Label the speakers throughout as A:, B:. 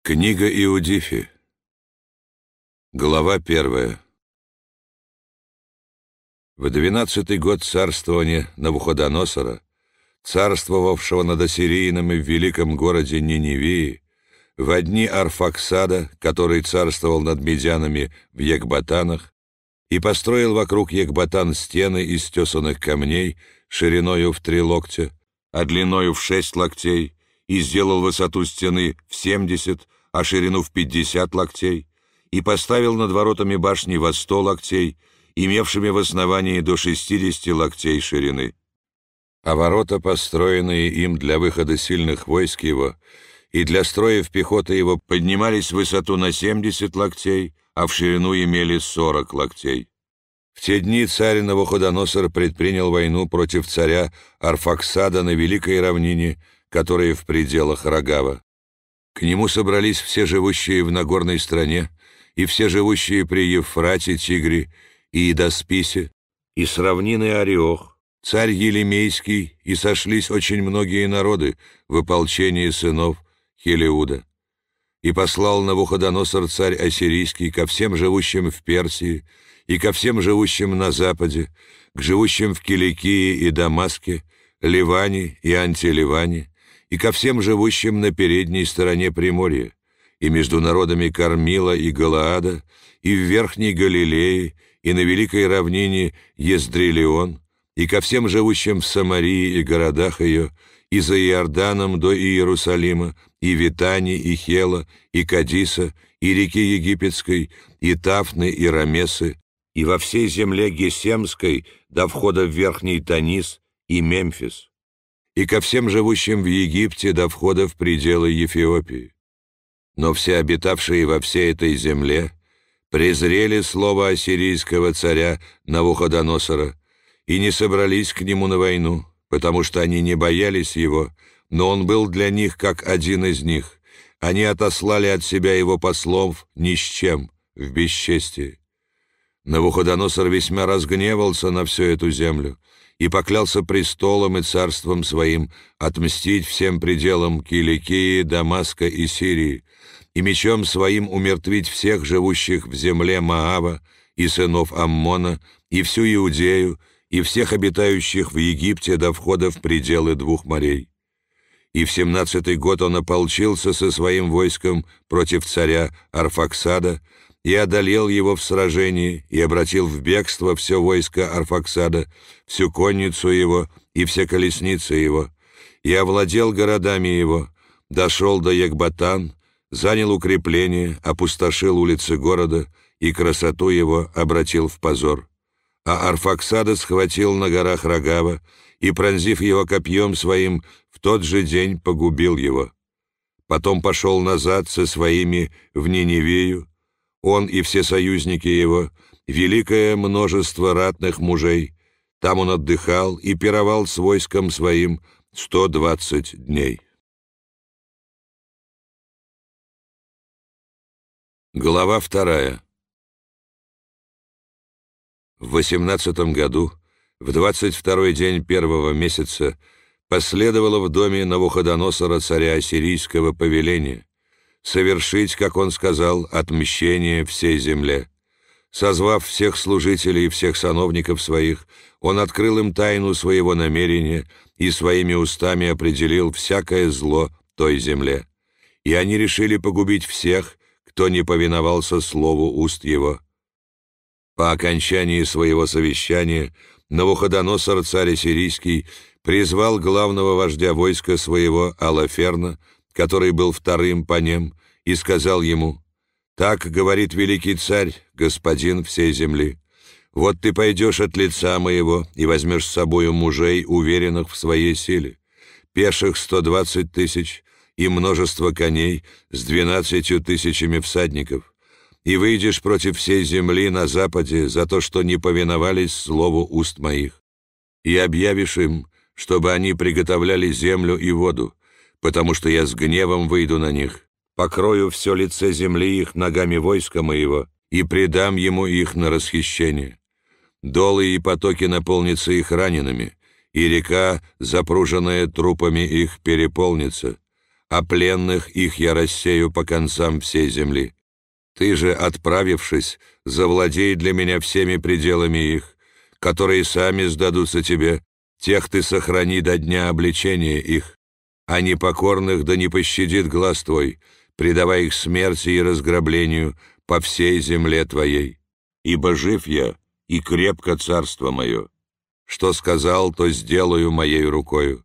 A: Книга Иудифи. Глава 1. В 12-й год царствования Навуходоносора, царствовавшего над ассирийцами в великом городе Ниневии, во дни Арфаксада, который царствовал над медянами в Екбатанах, и построил вокруг Екбатан стены из тесаных камней шириною в 3 локтя, а длиною в 6 локтей, и сделал высоту стены в 70, а ширину в 50 локтей, и поставил над воротами башни во 100 локтей, имевшими в основании до 60 локтей ширины. А ворота, построенные им для выхода сильных войск его и для строев пехоты его, поднимались в высоту на 70 локтей, а в ширину имели 40 локтей. В те дни царь Навуходоносор предпринял войну против царя Арфаксада на великой равнине, которая в пределах Рогава. К нему собрались все живущие в Нагорной стране, и все живущие при Евфрате, Тигре и Идосписе, и с равнины Ариох, царь Елемейский, и сошлись очень многие народы в ополчении сынов Хелиуда. И послал Навуходоносор царь Ассирийский ко всем живущим в Персии и ко всем живущим на западе, к живущим в Киликии и Дамаске, Ливане и Антиливане, и ко всем живущим на передней стороне Приморья, и между народами Кармила и Галаада, и в Верхней Галилее, и на великой равнине Ездрелион, и ко всем живущим в Самарии и городах ее, и за Иорданом до Иерусалима, и Витани, и Хела, и Кадиса, и реки Египетской, и Тафны, и Рамесы, и во всей земле Гесемской до входа в Верхний Танис и Мемфис, и ко всем живущим в Египте до входа в пределы Ефиопии. Но все обитавшие во всей этой земле презрели слово ассирийского царя Навуходоносора и не собрались к нему на войну, потому что они не боялись его, но он был для них как один из них. Они отослали от себя его послов ни с чем, в бесчестии. Навуходоносор весьма разгневался на всю эту землю и поклялся престолом и царством своим отмстить всем пределам Киликии, Дамаска и Сирии, и мечом своим умертвить всех живущих в земле Моава и сынов Аммона, и всю Иудею, и всех обитающих в Египте до входа в пределы 2 морей. И в 17-й год он ополчился со своим войском против царя Арфаксада, и одолел его в сражении, и обратил в бегство все войско Арфаксада, всю конницу его и все колесницы его, и овладел городами его, дошел до Екбатан, занял укрепление, опустошил улицы города, и красоту его обратил в позор. А Арфаксада схватил на горах Рогава, и, пронзив его копьем своим, в тот же день погубил его. Потом пошел назад со своими в Ниневию, он и все союзники его, великое множество ратных мужей. Там он отдыхал и пировал с войском своим 120 дней. Глава 2. В 18-м году, в 22-й день 1-го месяца, последовало в доме Навуходоносора царя ассирийского повеление совершить, как он сказал, отмщение всей земле. Созвав всех служителей и всех сановников своих, он открыл им тайну своего намерения и своими устами определил всякое зло той земле. И они решили погубить всех, кто не повиновался слову уст его. По окончании своего совещания Навуходоносор, царь ассирийский, призвал главного вождя войска своего Алаферна, который был 2-м по нем, и сказал ему: «Так говорит великий царь, господин всей земли, вот ты пойдешь от лица моего и возьмешь с собою мужей, уверенных в своей силе, пеших 120 тысяч и множество коней с 12 тысячами всадников, и выйдешь против всей земли на западе за то, что не повиновались слову уст моих, и объявишь им, чтобы они приготовляли землю и воду, потому что я с гневом выйду на них, покрою все лице земли их ногами войска моего и предам ему их на расхищение. Долы и потоки наполнятся их ранеными, и река, запруженная трупами их, переполнится, а пленных их я рассею по концам всей земли. Ты же, отправившись, завладей для меня всеми пределами их, которые сами сдадутся тебе, тех ты сохрани до дня обличения их, а непокорных да не пощадит глаз твой, предавая их смерти и разграблению по всей земле твоей. Ибо жив я, и крепко царство мое. Что сказал, то сделаю моей рукою.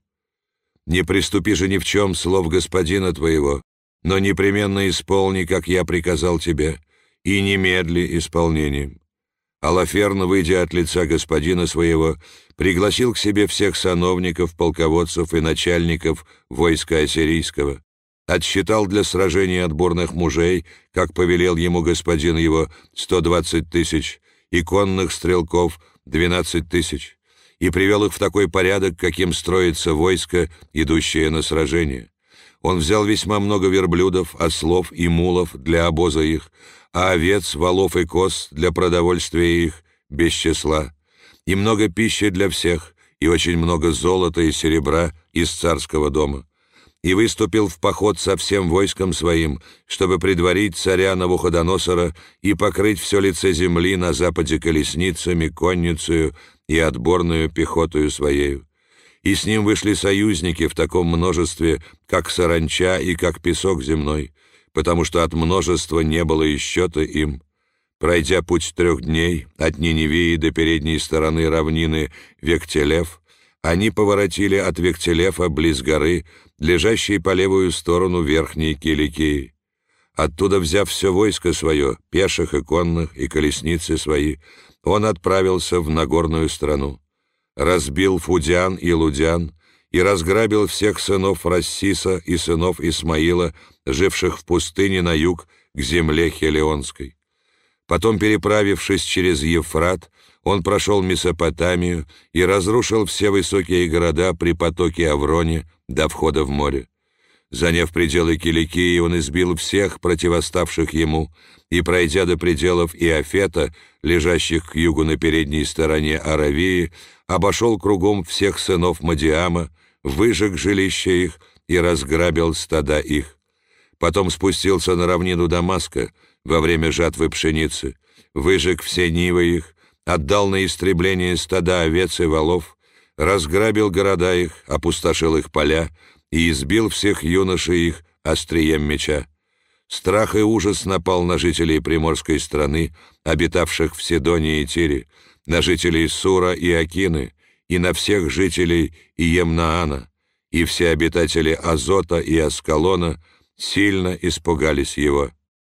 A: Не приступи же ни в чем слов господина твоего, но непременно исполни, как я приказал тебе, и немедли исполнением». Алаферн, выйдя от лица господина своего, пригласил к себе всех сановников, полководцев и начальников войска ассирийского, отсчитал для сражения отборных мужей, как повелел ему господин его, 120 тысяч, и конных стрелков 12 тысяч, и привел их в такой порядок, каким строится войско, идущее на сражение. Он взял весьма много верблюдов, ослов и мулов для обоза их, а овец, волов и коз для продовольствия их без числа, и много пищи для всех, и очень много золота и серебра из царского дома. И выступил в поход со всем войском своим, чтобы предварить царя Навуходоносора и покрыть все лице земли на западе колесницами, конницею и отборную пехотою своею. И с ним вышли союзники в таком множестве, как саранча и как песок земной, потому что от множества не было и счета им. Пройдя путь 3 дней от Ниневии до передней стороны равнины Вектелев, они поворотили от Вектелефа близ горы, лежащей по левую сторону верхней Киликии. Оттуда, взяв все войско свое, пеших и конных, и колесницы свои, он отправился в Нагорную страну. Разбил Фудян и Лудян, и разграбил всех сынов Рассиса и сынов Исмаила, живших в пустыне на юг к земле Хелионской. Потом, переправившись через Евфрат, он прошел Месопотамию и разрушил все высокие города при потоке Авроне до входа в море. Заняв пределы Киликии, он избил всех противоставших ему, и, пройдя до пределов Иофета, лежащих к югу на передней стороне Аравии, обошел кругом всех сынов Мадиама, выжег жилища их и разграбил стада их. Потом спустился на равнину Дамаска во время жатвы пшеницы, выжег все нивы их, отдал на истребление стада овец и волов, разграбил города их, опустошил их поля и избил всех юношей их острием меча. Страх и ужас напал на жителей приморской страны, обитавших в Сидонии и Тире, на жителей Сура и Акины, и на всех жителей Иемнаана, и все обитатели Азота и Аскалона сильно испугались его.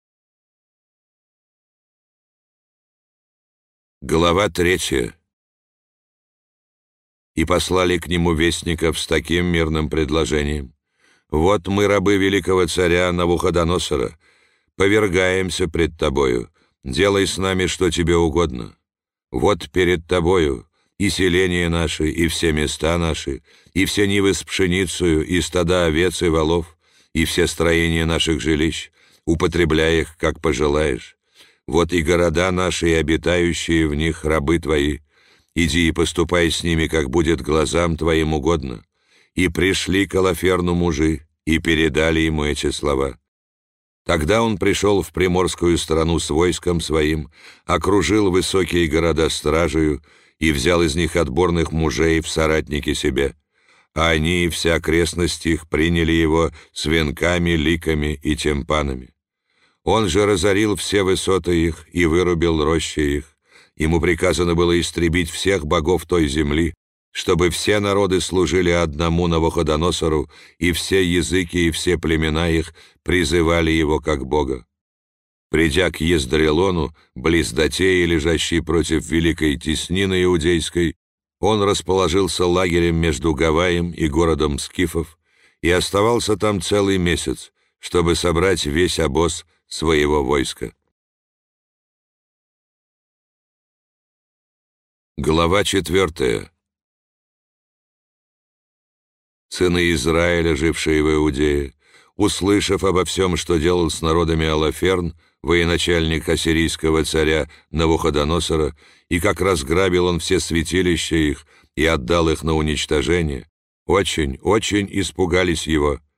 A: Глава 3. И послали к нему вестников с таким мирным предложением: «Вот мы, рабы великого царя Навуходоносора, повергаемся пред тобою, делай с нами, что тебе угодно. Вот перед тобою и селения наши, и все места наши, и все нивы с пшеницею, и стада овец и волов, и все строения наших жилищ, употребляй их, как пожелаешь. Вот и города наши, и обитающие в них рабы твои. Иди и поступай с ними, как будет глазам твоим угодно». И пришли к Алаферну мужи, и передали ему эти слова. Тогда он пришел в приморскую страну с войском своим, окружил высокие города стражею и взял из них отборных мужей в соратники себе. А они и вся окрестность их приняли его с венками, ликами и тимпанами. Он же разорил все высоты их и вырубил рощи их. Ему приказано было истребить всех богов той земли, чтобы все народы служили одному Навуходоносору, и все языки и все племена их призывали его как Бога. Придя к Ездрелону, близ Дотеи, лежащей против великой теснины иудейской, он расположился лагерем между Гаваем и городом скифов и оставался там целый месяц, чтобы собрать весь обоз своего войска. Глава 4. Сыны Израиля, жившие в Иудее, услышав обо всем, что делал с народами Алаферн, военачальник ассирийского царя Навуходоносора, и как разграбил он все святилища их и отдал их на уничтожение, очень, очень испугались его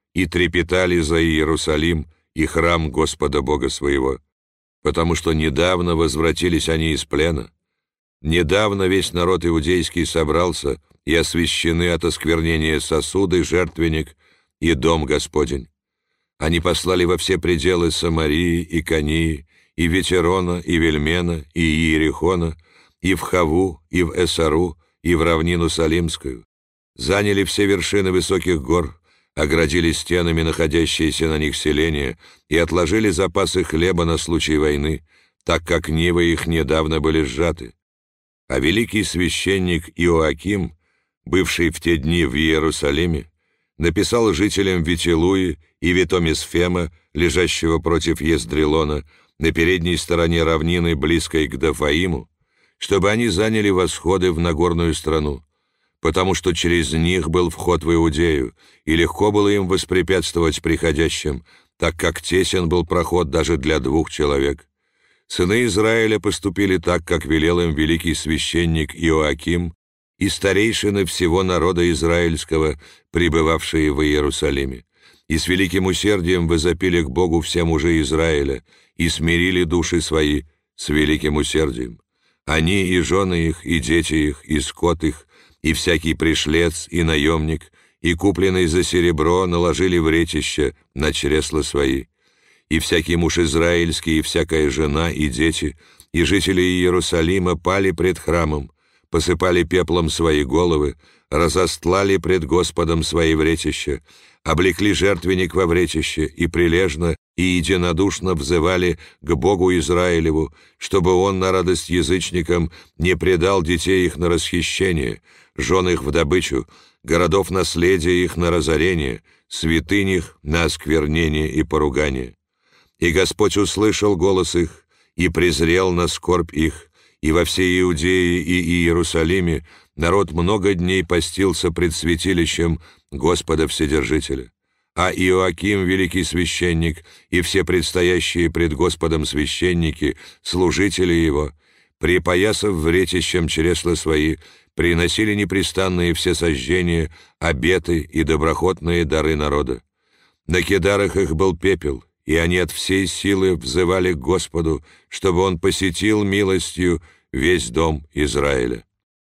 A: и трепетали за Иерусалим и храм Господа Бога своего, потому что недавно возвратились они из плена. Недавно весь народ иудейский собрался, и освящены от осквернения сосуды, жертвенник и дом Господень. Они послали во все пределы Самарии и Кании, и Ветерона, и Вельмена, и Иерихона, и в Хаву, и в Эсару, и в равнину Салимскую. Заняли все вершины высоких гор, оградили стенами находящиеся на них селения и отложили запасы хлеба на случай войны, так как нивы их недавно были сжаты. А великий священник Иоаким, бывший в те дни в Иерусалиме, написал жителям Витилуи и Ветомисфема, лежащего против Ездрелона, на передней стороне равнины, близкой к Дафаиму, чтобы они заняли восходы в Нагорную страну, потому что через них был вход в Иудею, и легко было им воспрепятствовать приходящим, так как тесен был проход даже для 2 человек. Сыны Израиля поступили так, как велел им великий священник Иоаким и старейшины всего народа израильского, пребывавшие в Иерусалиме. И с великим усердием возопили к Богу все мужи Израиля и смирили души свои с великим усердием. Они и жены их, и дети их, и скот их, и всякий пришлец, и наемник, и купленный за серебро наложили в ретище на чресла свои. И всякий муж израильский, и всякая жена, и дети, и жители Иерусалима пали пред храмом, посыпали пеплом свои головы, разостлали пред Господом свои вретища, облекли жертвенник во вретище и прилежно и единодушно взывали к Богу Израилеву, чтобы Он на радость язычникам не предал детей их на расхищение, жен их в добычу, городов наследия их на разорение, святынь их на осквернение и поругание. И Господь услышал голос их и презрел на скорбь их, и во всей Иудее и Иерусалиме народ много дней постился пред святилищем Господа Вседержителя. А Иоаким, великий священник, и все предстоящие пред Господом священники, служители его, припоясав вретищем чресла свои, приносили непрестанные всесожжения, обеты и доброхотные дары народа. На кидарах их был пепел, и они от всей силы взывали к Господу, чтобы Он посетил милостью весь дом Израиля.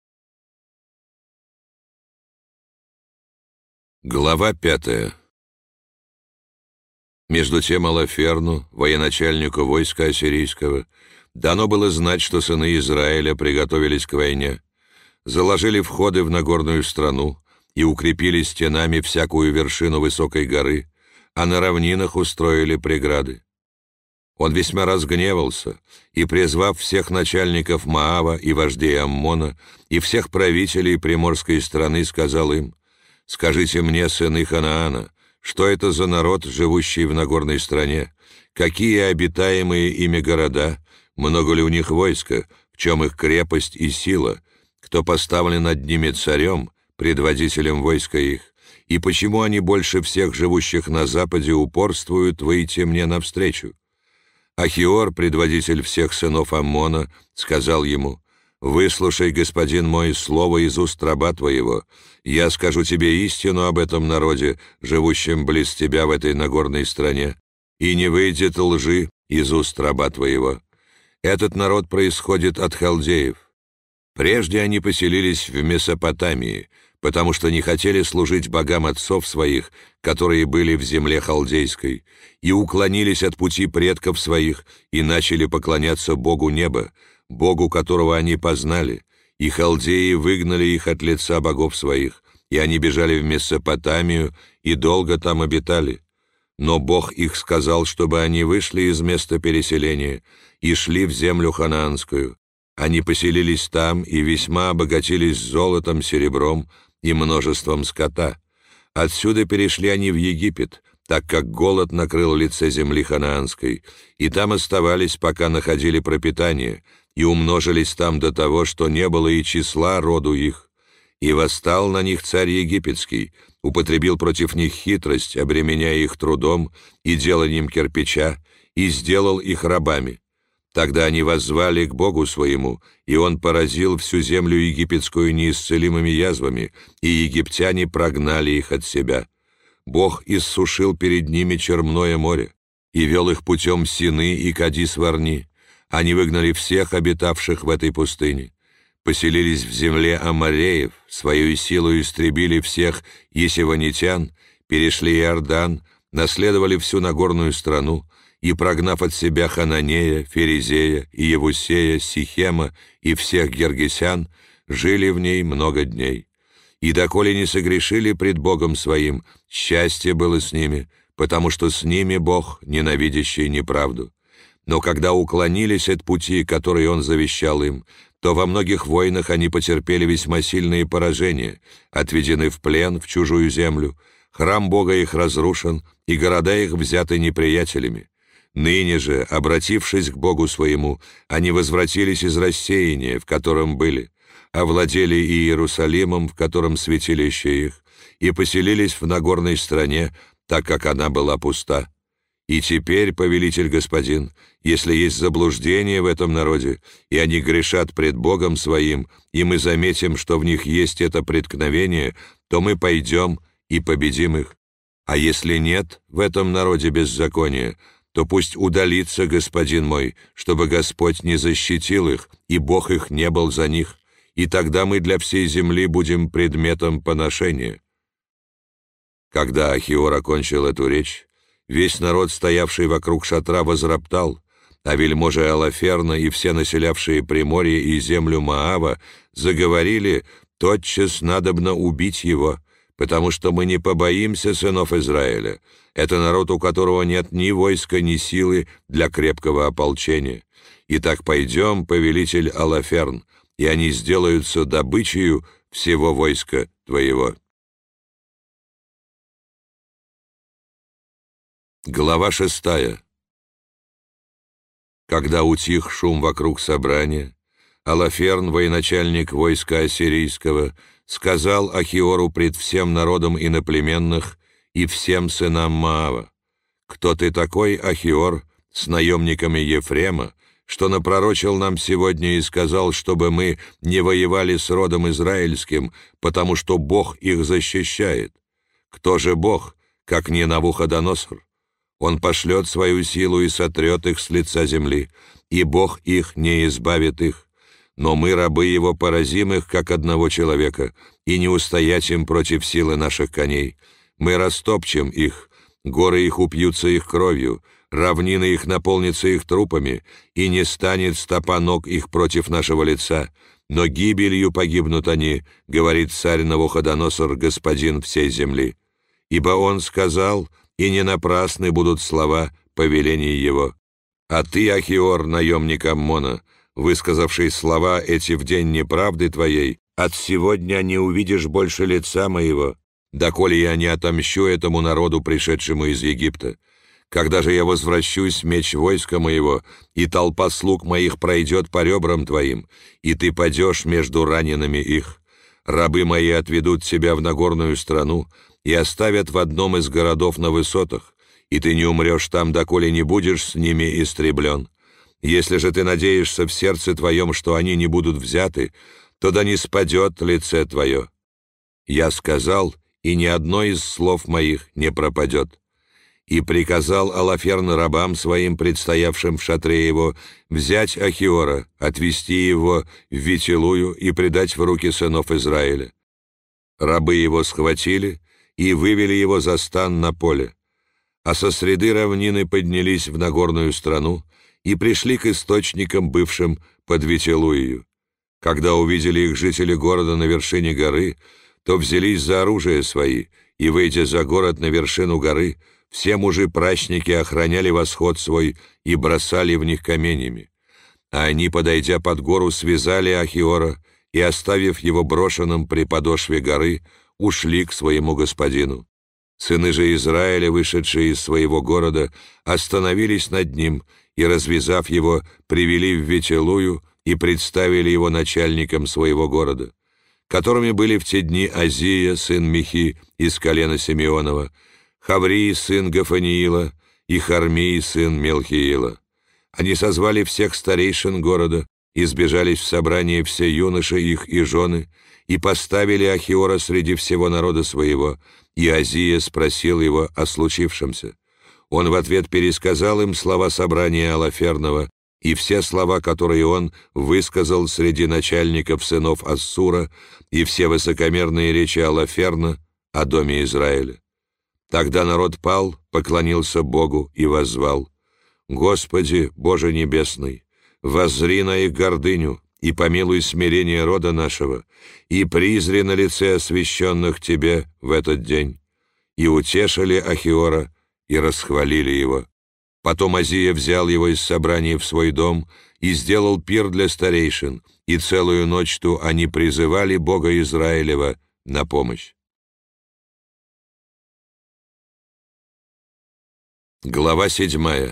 A: Глава 5. Между тем Алаферну, военачальнику войска ассирийского, дано было знать, что сыны Израиля приготовились к войне, заложили входы в Нагорную страну и укрепили стенами всякую вершину высокой горы, а на равнинах устроили преграды. Он весьма разгневался и, призвав всех начальников Моава и вождей Аммона и всех правителей приморской страны, сказал им: «Скажите мне, сыны Ханаана, что это за народ, живущий в Нагорной стране? Какие обитаемые ими города? Много ли у них войска? В чем их крепость и сила? Кто поставлен над ними царем, предводителем войска их? И почему они больше всех живущих на западе упорствуют выйти мне навстречу?» Ахиор, предводитель всех сынов Аммона, сказал ему: «Выслушай, господин мой, слово из уст раба твоего. Я скажу тебе истину об этом народе, живущем близ тебя в этой Нагорной стране, и не выйдет лжи из уст раба твоего. Этот народ происходит от халдеев. Прежде они поселились в Месопотамии, потому что не хотели служить богам отцов своих, которые были в земле халдейской, и уклонились от пути предков своих и начали поклоняться Богу неба, Богу, которого они познали, и халдеи выгнали их от лица богов своих, и они бежали в Месопотамию и долго там обитали. Но Бог их сказал, чтобы они вышли из места переселения и шли в землю ханаанскую. Они поселились там и весьма обогатились золотом, серебром и множеством скота. Отсюда перешли они в Египет, так как голод накрыл лице земли ханаанской, и там оставались, пока находили пропитание, и умножились там до того, что не было и числа роду их. И восстал на них царь египетский, употребил против них хитрость, обременяя их трудом и деланием кирпича, и сделал их рабами. Тогда они воззвали к Богу своему, и Он поразил всю землю египетскую неисцелимыми язвами, и египтяне прогнали их от себя. Бог иссушил перед ними Черное море и вел их путем Сины и Кадис-Варни. Они выгнали всех обитавших в этой пустыне, поселились в земле Амореев, своей силой истребили всех есеванитян, перешли Иордан, наследовали всю Нагорную страну и, прогнав от себя Хананея, Ферезея, и Евусея, Сихема и всех гергесян, жили в ней много дней. И доколе не согрешили пред Богом своим, счастье было с ними, потому что с ними Бог, ненавидящий неправду. Но когда уклонились от пути, который Он завещал им, то во многих войнах они потерпели весьма сильные поражения, отведены в плен в чужую землю, храм Бога их разрушен, и города их взяты неприятелями. Ныне же, обратившись к Богу своему, они возвратились из рассеяния, в котором были, овладели и Иерусалимом, в котором святилище их, и поселились в Нагорной стране, так как она была пуста. И теперь, повелитель господин, если есть заблуждение в этом народе, и они грешат пред Богом своим, и мы заметим, что в них есть это преткновение, то мы пойдем и победим их. А если нет в этом народе беззакония, то пусть удалится господин мой, чтобы Господь не защитил их, и Бог их не был за них, и тогда мы для всей земли будем предметом поношения». Когда Ахиор окончил эту речь, весь народ, стоявший вокруг шатра, возроптал, а вельможи Алаферна и все населявшие Приморье и землю Моава заговорили: «Тотчас надобно убить его, потому что мы не побоимся сынов Израиля. Это народ, у которого нет ни войска, ни силы для крепкого ополчения. Итак, пойдем, повелитель Алаферн, и они сделаются добычею всего войска твоего». Глава 6. Когда утих шум вокруг собрания, Алаферн, военачальник войска ассирийского, сказал Ахиору пред всем народом иноплеменных и всем сынам Моава: «Кто ты такой, Ахиор, с наемниками Ефрема, что напророчил нам сегодня и сказал, чтобы мы не воевали с родом израильским, потому что Бог их защищает? Кто же Бог, как не Навуходоносор? Он пошлет свою силу и сотрет их с лица земли, и Бог их не избавит их. Но мы, рабы его, поразим их, как одного человека, и не устоять им против силы наших коней. Мы растопчем их, горы их упьются их кровью, равнины их наполнятся их трупами, и не станет стопа ног их против нашего лица. Но гибелью погибнут они, говорит царь Навуходоносор, господин всей земли. Ибо он сказал, и не напрасны будут слова повелений его. А ты, Ахиор, наемник Аммона, высказавший слова эти в день неправды твоей, от сегодня не увидишь больше лица моего, доколе я не отомщу этому народу, пришедшему из Египта. Когда же я возвращусь, меч войска моего, и толпа слуг моих пройдет по ребрам твоим, и ты падешь между ранеными их. Рабы мои отведут тебя в Нагорную страну и оставят в одном из городов на высотах, и ты не умрешь там, доколе не будешь с ними истреблен. Если же ты надеешься в сердце твоем, что они не будут взяты, то да не спадет лице твое. Я сказал, и ни одно из слов моих не пропадет». И приказал Алаферн рабам своим, предстоявшим в шатре его, взять Ахиора, отвести его в Витилую и предать в руки сынов Израиля. Рабы его схватили и вывели его за стан на поле, а со среды равнины поднялись в Нагорную страну и пришли к источникам, бывшим под Витилуею. Когда увидели их жители города на вершине горы, то взялись за оружие свои, и, выйдя за город на вершину горы, все мужи-прачники охраняли восход свой и бросали в них каменями. А они, подойдя под гору, связали Ахиора и, оставив его брошенным при подошве горы, ушли к своему господину. Сыны же Израиля, вышедшие из своего города, остановились над ним и, развязав его, привели в Витилую и представили его начальникам своего города, которыми были в те дни Азия, сын Михи, из колена Симеонова, Хаврий, сын Гафаниила, и Хармий, сын Мелхиила. Они созвали всех старейшин города и сбежались в собрание все юноши их и жены, и поставили Ахиора среди всего народа своего, и Азия спросил его о случившемся. Он в ответ пересказал им слова собрания Алаферного и все слова, которые он высказал среди начальников сынов Ассура, и все высокомерные речи Алаферна о доме Израиля. Тогда народ пал, поклонился Богу и воззвал: «Господи, Боже Небесный, воззри на их гордыню и помилуй смирение рода нашего, и призри на лице освященных Тебе в этот день». И утешили Ахиора, и расхвалили его. Потом Азия взял его из собрания в свой дом и сделал пир для старейшин, и целую ночь ту они призывали Бога Израилева на помощь. Глава 7.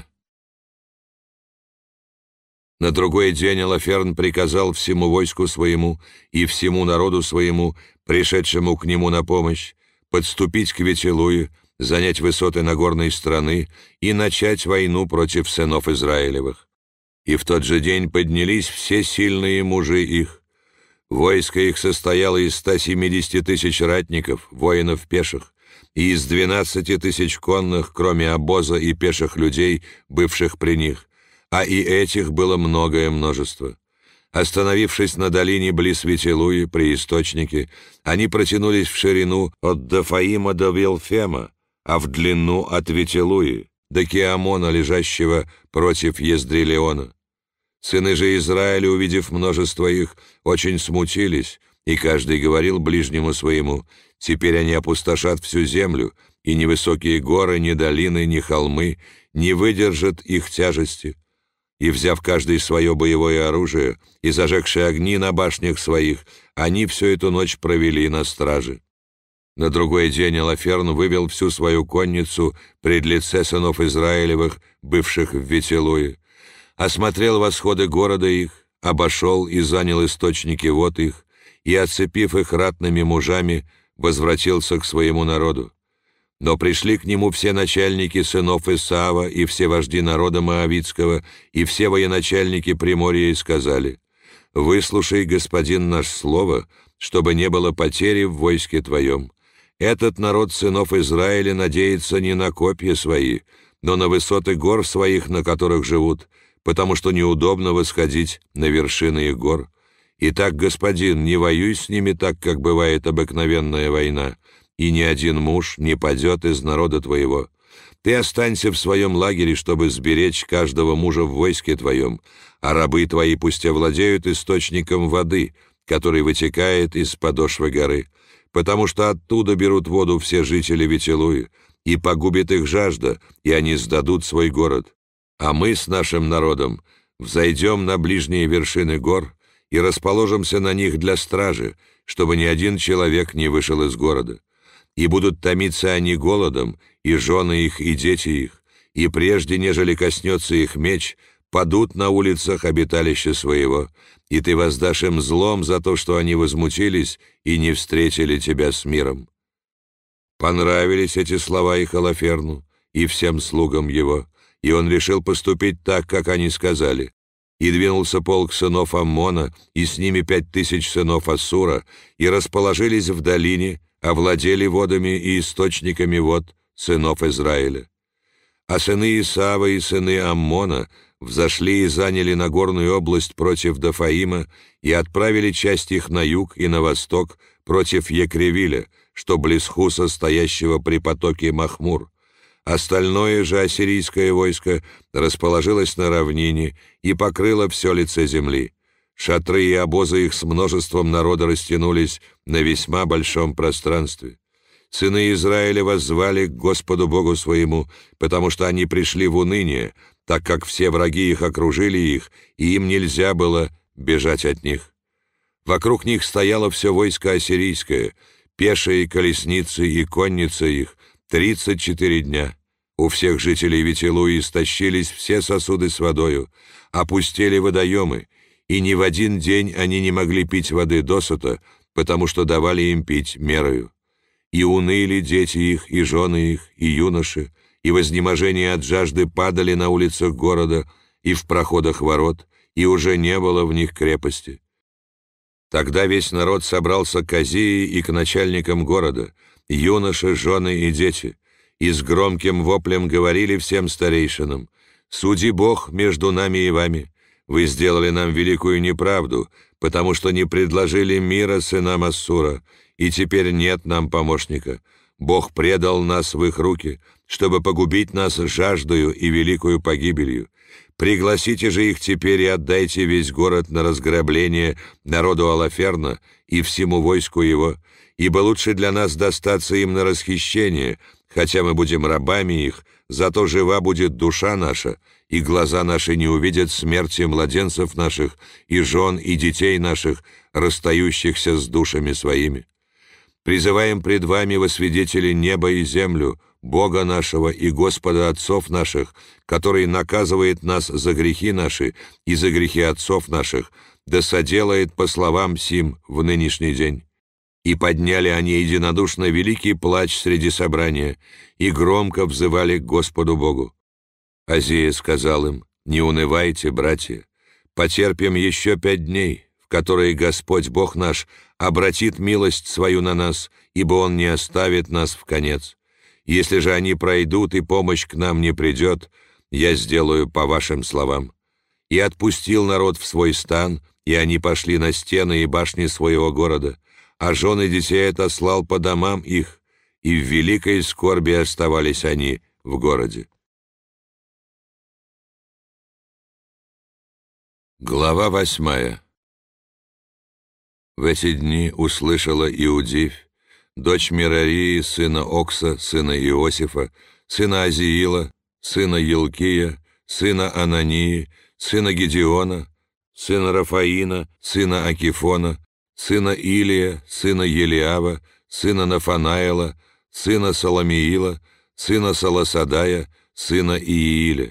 A: На другой день Алаферн приказал всему войску своему и всему народу своему, пришедшему к нему на помощь, подступить к Ветилуе, занять высоты Нагорной страны и начать войну против сынов Израилевых. И в тот же день поднялись все сильные мужи их. Войско их состояло из 170 тысяч ратников, воинов пеших, и из 12 тысяч конных, кроме обоза и пеших людей, бывших при них, а и этих было многое множество. Остановившись на долине близ Ветилуи при источнике, они протянулись в ширину от Дафаима до Вилфема, а в длину от Ветилуи до Киамона, лежащего против Ездрелеона. Сыны же Израиля, увидев множество их, очень смутились, и каждый говорил ближнему своему: «Теперь они опустошат всю землю, и ни высокие горы, ни долины, ни холмы не выдержат их тяжести». И, взяв каждый свое боевое оружие и зажегши огни на башнях своих, они всю эту ночь провели на страже. На другой день Алаферн вывел всю свою конницу пред лице сынов Израилевых, бывших в Ветилуе, осмотрел восходы города их, обошел и занял источники вод их, и, оцепив их ратными мужами, возвратился к своему народу. Но пришли к нему все начальники сынов Исаава и все вожди народа Моавитского и все военачальники Приморья и сказали: «Выслушай, господин, наш слово, чтобы не было потери в войске твоем. Этот народ сынов Израиля надеется не на копья свои, но на высоты гор своих, на которых живут, потому что неудобно восходить на вершины их гор. Итак, господин, не воюй с ними так, как бывает обыкновенная война, и ни один муж не падет из народа твоего. Ты останься в своем лагере, чтобы сберечь каждого мужа в войске твоем, а рабы твои пусть овладеют источником воды, который вытекает из подошвы горы, потому что оттуда берут воду все жители Ветилуи, и погубит их жажда, и они сдадут свой город. А мы с нашим народом взойдем на ближние вершины гор и расположимся на них для стражи, чтобы ни один человек не вышел из города. И будут томиться они голодом, и жены их, и дети их, и прежде, нежели коснется их меч, падут на улицах обиталища своего, и ты воздашь им злом за то, что они возмутились и не встретили тебя с миром». Понравились эти слова их Алаферну и всем слугам его, и он решил поступить так, как они сказали. И двинулся полк сынов Аммона, и с ними 5000 сынов Ассура, и расположились в долине, овладели водами и источниками вод сынов Израиля. А сыны Исаава и сыны Аммона взошли и заняли Нагорную область против Дафаима и отправили часть их на юг и на восток против Екревиля, что близ Хуса, стоящего при потоке Махмур. Остальное же ассирийское войско расположилось на равнине и покрыло все лице земли. Шатры и обозы их с множеством народа растянулись на весьма большом пространстве. Сыны Израиля воззвали к Господу Богу своему, потому что они пришли в уныние, так как все враги их окружили их, и им нельзя было бежать от них. Вокруг них стояло все войско ассирийское, пешие колесницы и конница их, 34 дня. У всех жителей Ветилуи истощились все сосуды с водою, опустели водоемы, и ни в один день они не могли пить воды досыта, потому что давали им пить мерою. И уныли дети их, и жены их, и юноши, и в изнеможении от жажды падали на улицах города и в проходах ворот, и уже не было в них крепости. Тогда весь народ собрался к Озии и к начальникам города, юноши, жены и дети, и с громким воплем говорили всем старейшинам: «Суди Бог между нами и вами. Вы сделали нам великую неправду, потому что не предложили мира сынам Ассура, и теперь нет нам помощника. Бог предал нас в их руки, чтобы погубить нас жаждою и великою погибелью. Пригласите же их теперь и отдайте весь город на разграбление народу Алаферна и всему войску его, ибо лучше для нас достаться им на расхищение, хотя мы будем рабами их, зато жива будет душа наша, и глаза наши не увидят смерти младенцев наших, и жен, и детей наших, расстающихся с душами своими. Призываем пред вами во свидетели небо и землю, Бога нашего и Господа отцов наших, который наказывает нас за грехи наши и за грехи отцов наших, да соделает по словам сим в нынешний день». И подняли они единодушно великий плач среди собрания, и громко взывали к Господу Богу. Озия сказал им: «Не унывайте, братья, потерпим еще 5 дней, в которые Господь Бог наш обратит милость свою на нас, ибо Он не оставит нас вконец. Если же они пройдут, и помощь к нам не придет, я сделаю по вашим словам». И отпустил народ в свой стан, и они пошли на стены и башни своего города, а жены детей отослал по домам их, и в великой скорби оставались они в городе. Глава 8. В эти дни услышала Иудивь, дочь Мерарии, сына Окса, сына Иосифа, сына Азиила, сына Елкия, сына Анании, сына Гедеона, сына Рафаина, сына Акифона, сына Илия, сына Елиава, сына Нафанаила, сына Соломиила, сына Саласадая, сына Иииля.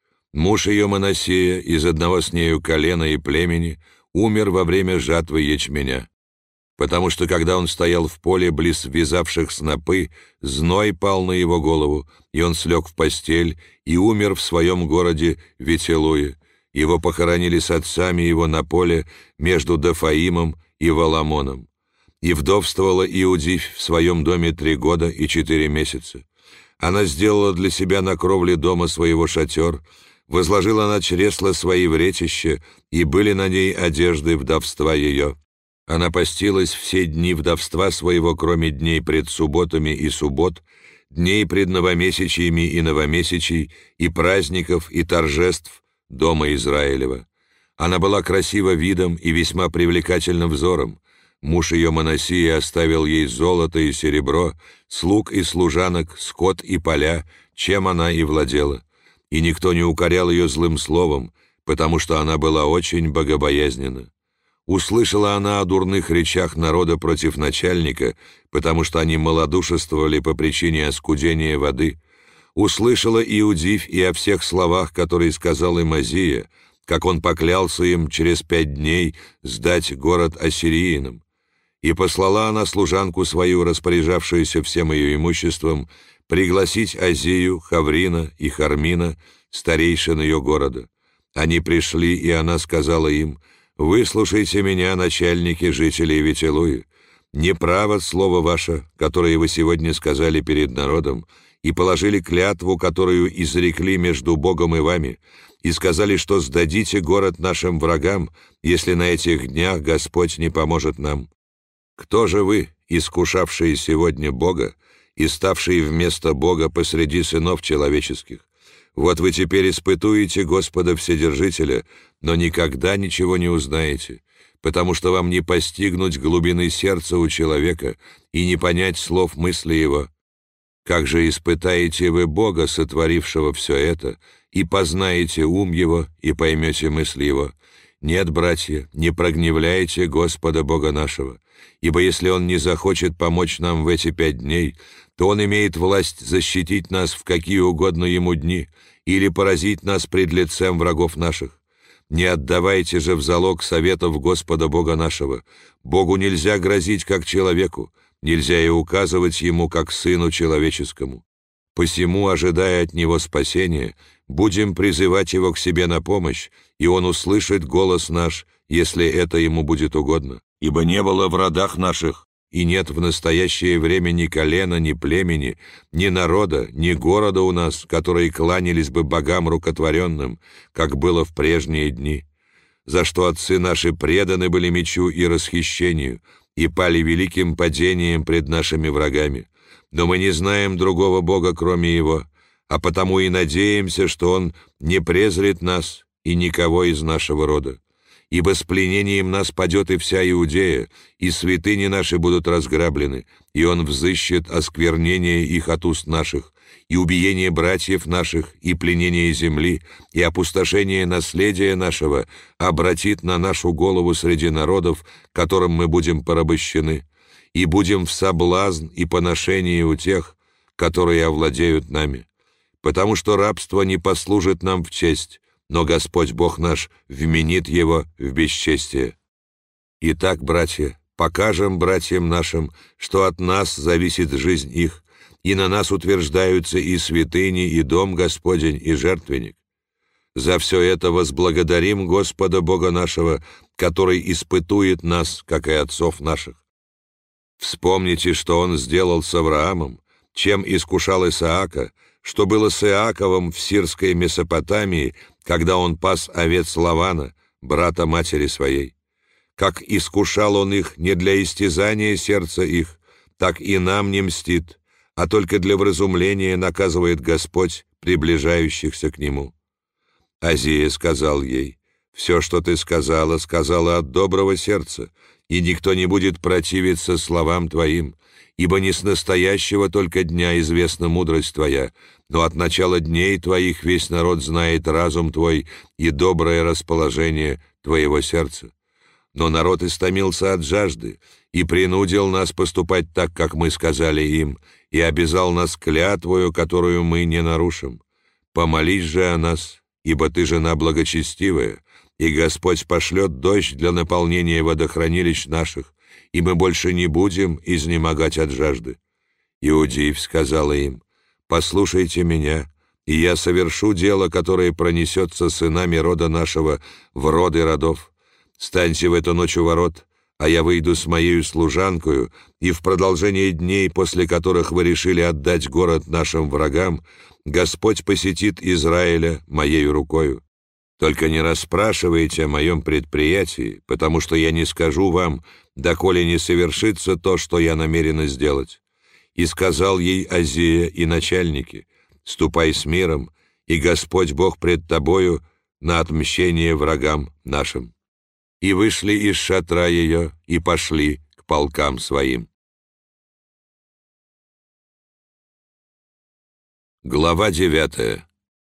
A: Муж ее Манассея, из одного с нею колена и племени, умер во время жатвы ячменя, потому что, когда он стоял в поле близ вязавших снопы, зной пал на его голову, и он слег в постель и умер в своем городе Ветилуе. Его похоронили с отцами его на поле между Дафаимом и Валамоном. И вдовствовала Иудивь в своем доме 3 года и 4 месяца. Она сделала для себя на кровле дома своего шатер, возложила на чресла свои вретища, и были на ней одежды вдовства ее. Она постилась все дни вдовства своего, кроме дней пред субботами и суббот, дней пред новомесячиями и новомесячий, и праздников, и торжеств дома Израилева. Она была красива видом и весьма привлекательна взором. Муж ее Манассия оставил ей золото и серебро, слуг и служанок, скот и поля, чем она и владела. И никто не укорял ее злым словом, потому что она была очень богобоязненна. Услышала она о дурных речах народа против начальника, потому что они малодушествовали по причине оскудения воды. Услышала Иудивь и о всех словах, которые сказал им Озия, как он поклялся им через 5 дней сдать город ассириянам. И послала она служанку свою, распоряжавшуюся всем ее имуществом, пригласить Озию, Хаврина и Хармина, старейшин ее города. Они пришли, и она сказала им: «Выслушайте меня, начальники жителей Ветилуи. Неправо слово ваше, которое вы сегодня сказали перед народом, и положили клятву, которую изрекли между Богом и вами, и сказали, что сдадите город нашим врагам, если на этих днях Господь не поможет нам. Кто же вы, искушавшие сегодня Бога и ставшие вместо Бога посреди сынов человеческих? Вот вы теперь испытуете Господа Вседержителя, но никогда ничего не узнаете, потому что вам не постигнуть глубины сердца у человека и не понять слов мысли его. Как же испытаете вы Бога, сотворившего все это, и познаете ум его, и поймете мысли его? Нет, братья, не прогневляйте Господа Бога нашего, ибо если Он не захочет помочь нам в эти 5 дней, то Он имеет власть защитить нас в какие угодно Ему дни или поразить нас пред лицем врагов наших. Не отдавайте же в залог советов Господа Бога нашего. Богу нельзя грозить, как человеку, нельзя и указывать Ему, как сыну человеческому. Посему, ожидая от Него спасения, будем призывать Его к себе на помощь, и Он услышит голос наш, если это Ему будет угодно. Ибо не было в родах наших, и нет в настоящее время ни колена, ни племени, ни народа, ни города у нас, которые кланялись бы богам рукотворенным, как было в прежние дни, за что отцы наши преданы были мечу и расхищению, и пали великим падением пред нашими врагами. Но мы не знаем другого Бога, кроме Его, а потому и надеемся, что Он не презрит нас и никого из нашего рода. Ибо с пленением нас падет и вся Иудея, и святыни наши будут разграблены, и Он взыщет осквернение их от уст наших, и убиение братьев наших, и пленение земли, и опустошение наследия нашего обратит на нашу голову среди народов, которым мы будем порабощены, и будем в соблазн и поношении у тех, которые овладеют нами. Потому что рабство не послужит нам в честь, но Господь Бог наш вменит его в бесчестие. Итак, братья, покажем братьям нашим, что от нас зависит жизнь их, и на нас утверждаются и святыни, и дом Господень, и жертвенник. За все это возблагодарим Господа Бога нашего, который испытует нас, как и отцов наших. Вспомните, что Он сделал с Авраамом, чем искушал Исаака, что было с Иаковом в сирской Месопотамии, когда он пас овец Лавана, брата матери своей. Как искушал он их не для истязания сердца их, так и нам не мстит, а только для вразумления наказывает Господь приближающихся к Нему. Азия сказал ей: «Все, что ты сказала, сказала от доброго сердца, и никто не будет противиться словам твоим, ибо не с настоящего только дня известна мудрость твоя, но от начала дней твоих весь народ знает разум твой и доброе расположение твоего сердца. Но народ истомился от жажды и принудил нас поступать так, как мы сказали им, и обязал нас клятвою, которую мы не нарушим. Помолись же о нас, ибо ты жена благочестивая, и Господь пошлет дождь для наполнения водохранилищ наших, и мы больше не будем изнемогать от жажды». Иудеев сказала им: «Послушайте меня, и я совершу дело, которое пронесется сынами рода нашего в роды родов. Станьте в эту ночь у ворот, а я выйду с моею служанкою, и в продолжение дней, после которых вы решили отдать город нашим врагам, Господь посетит Израиля моею рукою. Только не расспрашивайте о моем предприятии, потому что я не скажу вам, доколе не совершится то, что я намерена сделать». И сказал ей Азия и начальники: «Ступай с миром, и Господь Бог пред тобою на отмщение врагам нашим». И вышли из шатра ее и пошли к полкам своим. Глава 9.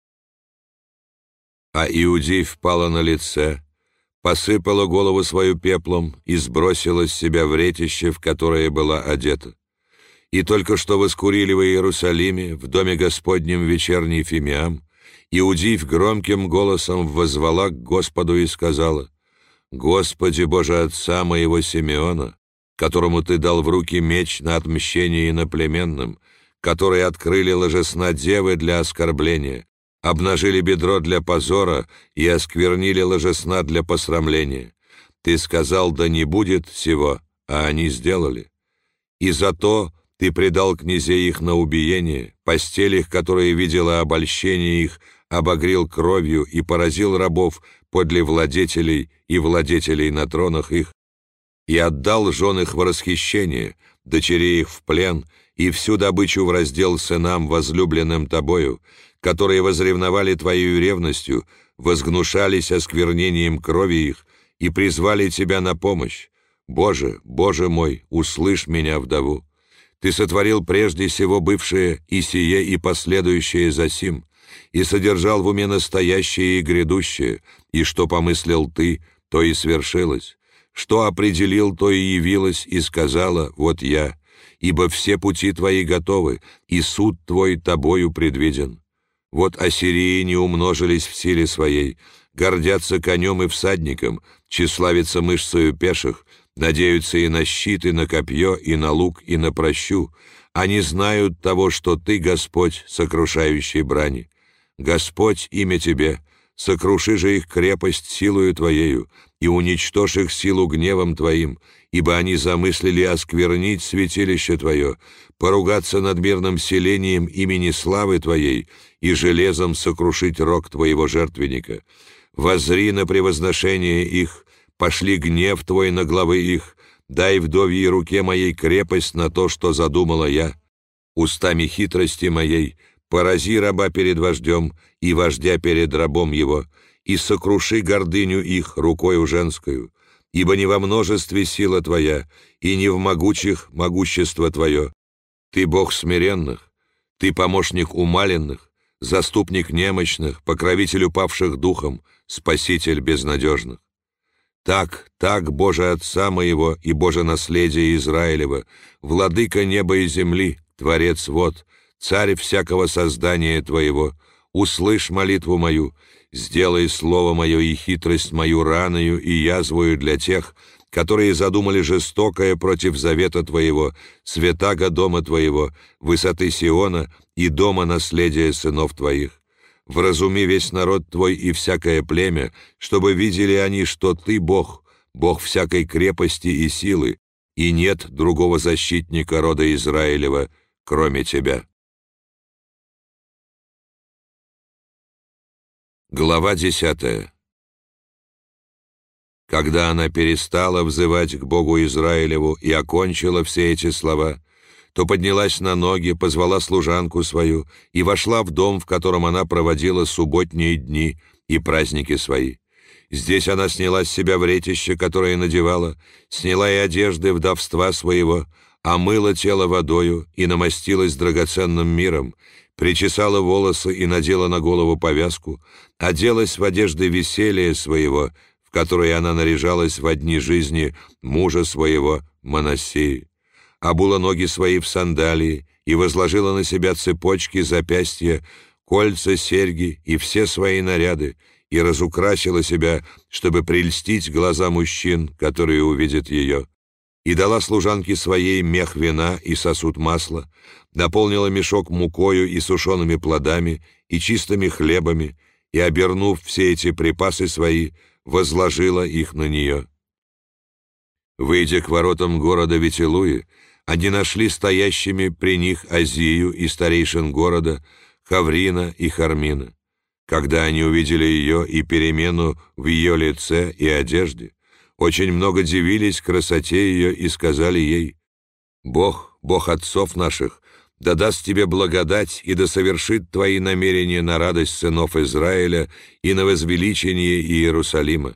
A: А Иудей впала на лице, посыпала голову свою пеплом и сбросила с себя вретище, в которое была одета. И только что воскурили в Иерусалиме, в доме Господнем вечерний фимиам, Иудив громким голосом воззвала к Господу и сказала: «Господи Боже отца моего Симеона, которому Ты дал в руки меч на отмщение иноплеменным, которые открыли ложесна девы для оскорбления, обнажили бедро для позора и осквернили ложесна для посрамления. Ты сказал: да не будет сего, а они сделали. И зато Ты предал князей их на убиение, постель их, которые видела обольщение их, обогрел кровью и поразил рабов подле владетелей и владетелей на тронах их, и отдал жен их в расхищение, дочерей их в плен, и всю добычу в раздел сынам, возлюбленным Тобою, которые возревновали Твоею ревностью, возгнушались осквернением крови их и призвали Тебя на помощь. Боже, Боже мой, услышь меня, вдову. Ты сотворил прежде сего бывшее и сие и последующее засим, и содержал в уме настоящее и грядущее, и что помыслил Ты, то и свершилось. Что определил, то и явилось, и сказала: вот я, ибо все пути Твои готовы, и суд Твой Тобою предвиден. Вот ассирийне умножились в силе своей, гордятся конем и всадником, тщеславятся мышцею пеших, надеются и на щит, и на копье, и на лук, и на прощу, Они знают того, что Ты, Господь, сокрушающий брани. Господь, имя Тебе, сокруши же их крепость силою Твоею, и уничтожь их силу гневом Твоим, ибо они замыслили осквернить святилище Твое, поругаться над мирным селением имени славы Твоей и железом сокрушить рог Твоего жертвенника. Воззри на превозношение их, пошли гнев Твой на главы их, дай вдовьей руке моей крепость на то, что задумала я. Устами хитрости моей порази раба перед вождем и вождя перед рабом его, и сокруши гордыню их рукою женскую, ибо не во множестве сила Твоя, и не в могучих могущество Твое. Ты Бог смиренных, Ты помощник умаленных, заступник немощных, покровитель упавших духом, спаситель безнадежных. Так, Боже Отца моего и Боже наследия Израилева, владыка неба и земли, Творец вод, Царь всякого создания Твоего, услышь молитву мою, сделай слово мое и хитрость мою раною и язвою для тех, которые задумали жестокое против завета Твоего, святаго дома Твоего, высоты Сиона и дома наследия сынов Твоих. Вразуми весь народ Твой и всякое племя, чтобы видели они, что Ты Бог, Бог всякой крепости и силы, и нет другого защитника рода Израилева, кроме Тебя. Глава 10. Когда она перестала взывать к Богу Израилеву и окончила все эти слова, то поднялась на ноги, позвала служанку свою и вошла в дом, в котором она проводила субботние дни и праздники свои. Здесь она сняла с себя вретище, которое надевала, сняла и одежды вдовства своего, омыла тело водою и намастилась драгоценным миром, причесала волосы и надела на голову повязку, оделась в одежды веселья своего, в которые она наряжалась во дни жизни мужа своего Манассеи, обула ноги свои в сандалии и возложила на себя цепочки, запястья, кольца, серьги и все свои наряды, и разукрасила себя, чтобы прельстить глаза мужчин, которые увидят ее. И дала служанке своей мех вина и сосуд масла, наполнила мешок мукою и сушеными плодами и чистыми хлебами, и, обернув все эти припасы свои, возложила их на нее. Выйдя к воротам города Ветилуи, они нашли стоящими при них Азию и старейшин города, Хаврина и Хармина. Когда они увидели ее и перемену в ее лице и одежде, очень много дивились красоте ее и сказали ей: «Бог, Бог отцов наших, да даст тебе благодать и да совершит твои намерения на радость сынов Израиля и на возвеличение Иерусалима».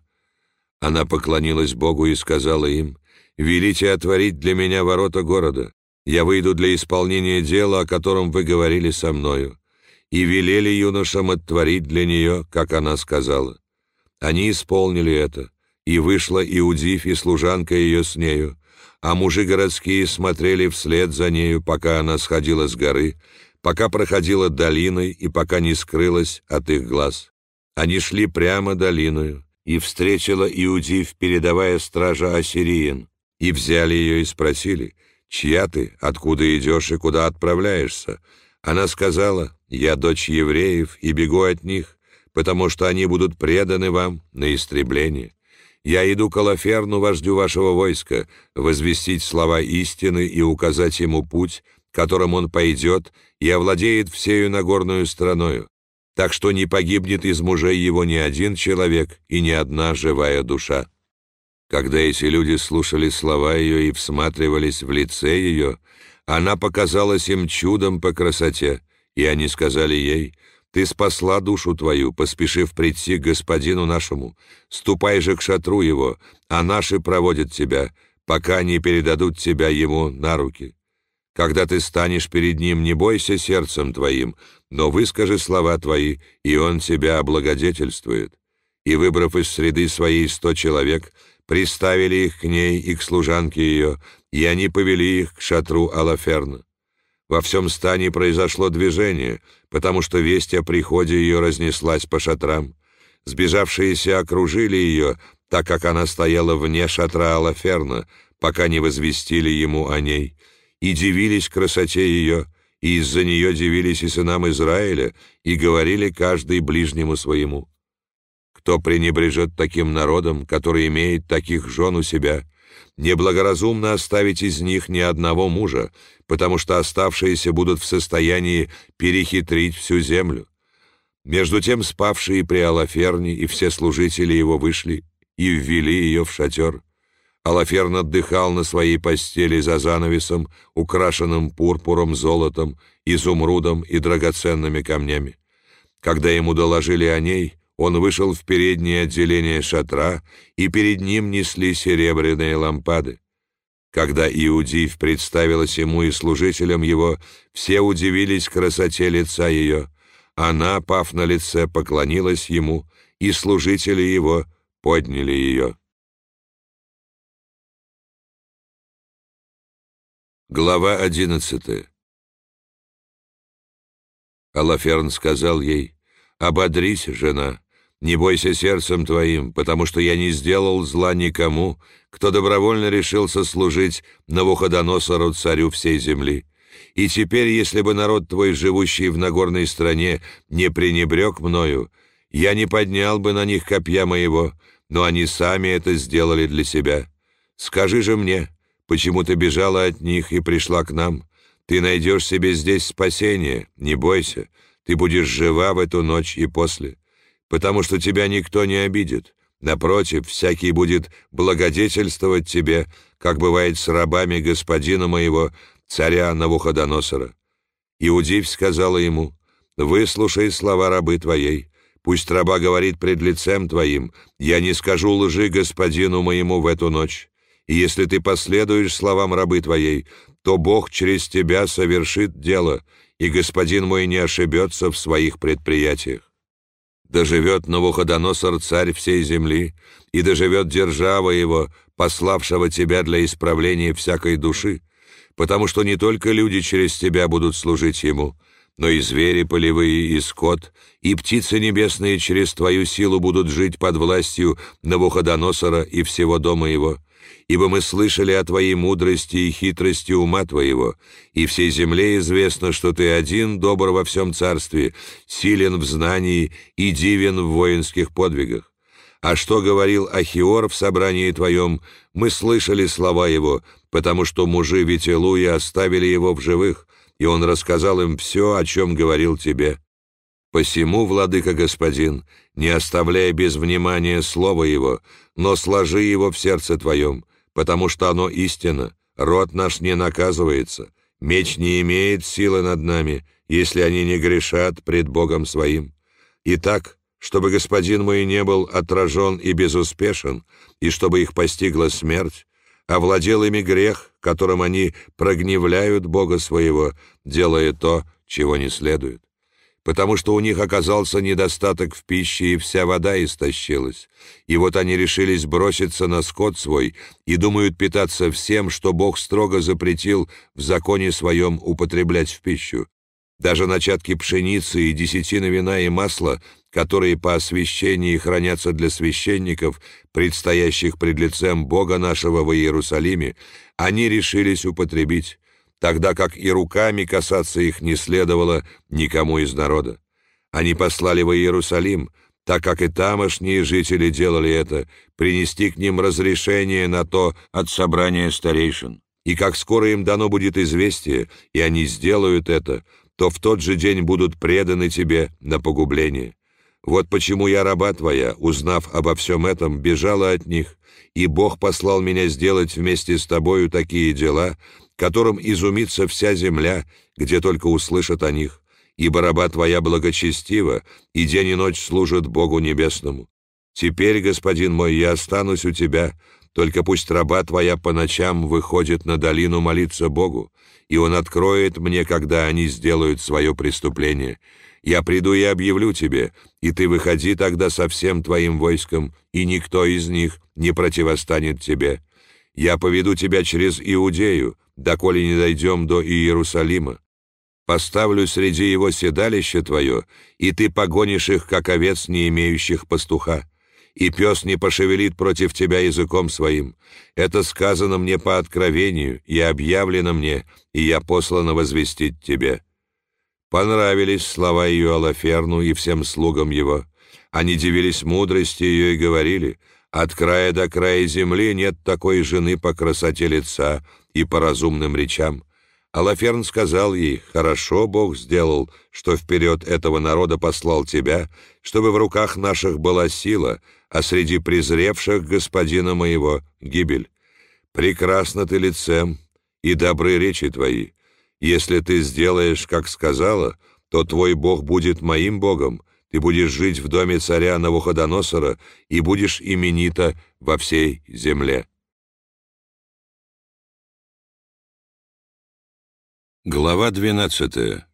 A: Она поклонилась Богу и сказала им: «Велите отворить для меня ворота города, я выйду для исполнения дела, о котором вы говорили со мною». И велели юношам отворить для нее, как она сказала. Они исполнили это, и вышла Иудив и служанка ее с нею, а мужи городские смотрели вслед за нею, пока она сходила с горы, пока проходила долиной и пока не скрылась от их глаз. Они шли прямо долиною, и встретила Иудив передовая стража ассириен, и взяли ее и спросили: «Чья ты, откуда идешь и куда отправляешься?» Она сказала: «Я дочь евреев и бегу от них, потому что они будут преданы вам на истребление. Я иду к Алаферну, вождю вашего войска, возвестить слова истины и указать ему путь, которым он пойдет и овладеет всею Нагорную страною, так что не погибнет из мужей его ни один человек и ни одна живая душа». Когда эти люди слушали слова ее и всматривались в лице ее, она показалась им чудом по красоте, и они сказали ей: «Ты спасла душу твою, поспешив прийти к господину нашему. Ступай же к шатру его, а наши проводят тебя, пока не передадут тебя ему на руки. Когда ты станешь перед ним, не бойся сердцем твоим, но выскажи слова твои, и он тебя облагодетельствует». И, выбрав из среды своей 100 человек, приставили их к ней и к служанке ее, и они повели их к шатру Алаферна. Во всем стане произошло движение, потому что весть о приходе ее разнеслась по шатрам. Сбежавшиеся окружили ее, так как она стояла вне шатра Алаферна, пока не возвестили ему о ней. и дивились красоте ее, и из-за нее дивились и сынам Израиля, и говорили каждый ближнему своему: кто пренебрежет таким народом, который имеет таких жен у себя, неблагоразумно оставить из них ни одного мужа, потому что оставшиеся будут в состоянии перехитрить всю землю. Между тем спавшие при Алаферне и все служители его вышли и ввели ее в шатер. Алаферн отдыхал на своей постели за занавесом, украшенным пурпуром, золотом, изумрудом и драгоценными камнями. Когда ему доложили о ней, он вышел в переднее отделение шатра, и перед ним несли серебряные лампады. Когда Иудив представилась ему и служителям его, все удивились красоте лица ее. Она, пав на лице, поклонилась ему, и служители его подняли ее. Глава 11. Алаферн сказал ей: «Ободрись, жена, не бойся сердцем твоим, потому что я не сделал зла никому, кто добровольно решился служить Навуходоносору, царю всей земли. И теперь, если бы народ твой, живущий в Нагорной стране, не пренебрег мною, я не поднял бы на них копья моего, но они сами это сделали для себя. Скажи же мне, почему ты бежала от них и пришла к нам? Ты найдешь себе здесь спасение, не бойся, ты будешь жива в эту ночь и после, потому что тебя никто не обидит. Напротив, всякий будет благодетельствовать тебе, как бывает с рабами господина моего, царя Навуходоносора». Иудив сказала ему: «Выслушай слова рабы твоей. Пусть раба говорит пред лицем твоим: я не скажу лжи господину моему в эту ночь. И если ты последуешь словам рабы твоей, то Бог через тебя совершит дело, и господин мой не ошибется в своих предприятиях. Доживет Навуходоносор, царь всей земли, и доживет держава его, пославшего тебя для исправления всякой души, потому что не только люди через тебя будут служить ему, но и звери полевые, и скот, и птицы небесные через твою силу будут жить под властью Навуходоносора и всего дома его. Ибо мы слышали о твоей мудрости и хитрости ума твоего, и всей земле известно, что ты один добр во всем царстве, силен в знании и дивен в воинских подвигах. А что говорил Ахиор в собрании твоем, мы слышали слова его, потому что мужи Вителуя оставили его в живых, и он рассказал им все, о чем говорил тебе. Посему, владыка господин, не оставляй без внимания слова его, но сложи его в сердце твоем, потому что оно истина, род наш не наказывается, меч не имеет силы над нами, если они не грешат пред Богом своим. Итак, чтобы господин мой не был отражен и безуспешен, и чтобы их постигла смерть, овладел ими грех, которым они прогневляют Бога своего, делая то, чего не следует. Потому что у них оказался недостаток в пище, и вся вода истощилась. И вот они решились броситься на скот свой и думают питаться всем, что Бог строго запретил в законе своем употреблять в пищу. Даже начатки пшеницы и десятины вина и масла, которые по освящении хранятся для священников, предстоящих пред лицем Бога нашего во Иерусалиме, они решились употребить, тогда как и руками касаться их не следовало никому из народа. Они послали во Иерусалим, так как и тамошние жители делали это, принести к ним разрешение на то от собрания старейшин. И как скоро им дано будет известие, и они сделают это, то в тот же день будут преданы тебе на погубление. Вот почему я, раба твоя, узнав обо всем этом, бежала от них, и Бог послал меня сделать вместе с тобою такие дела, которым изумится вся земля, где только услышат о них, ибо раба твоя благочестива, и день и ночь служит Богу Небесному. Теперь, господин мой, я останусь у тебя, только пусть раба твоя по ночам выходит на долину молиться Богу, и Он откроет мне, когда они сделают свое преступление. Я приду и объявлю тебе, и ты выходи тогда со всем твоим войском, и никто из них не противостанет тебе. Я поведу тебя через Иудею, доколе не дойдем до Иерусалима. Поставлю среди его седалище твое, и ты погонишь их, как овец, не имеющих пастуха. и пес не пошевелит против тебя языком своим. Это сказано мне по откровению, и объявлено мне, и я послано возвестить тебе». Понравились слова ее Алаферну и всем слугам его. Они дивились мудрости ее и говорили: «От края до края земли нет такой жены по красоте лица и по разумным речам». Алаферн сказал ей: «Хорошо Бог сделал, что вперед этого народа послал тебя, чтобы в руках наших была сила, а среди презревших господина моего гибель. Прекрасно ты лицем, и добры речи твои. Если ты сделаешь, как сказала, то твой Бог будет моим Богом, ты будешь жить в доме царя Навуходоносора и будешь именита во всей земле». Глава 12.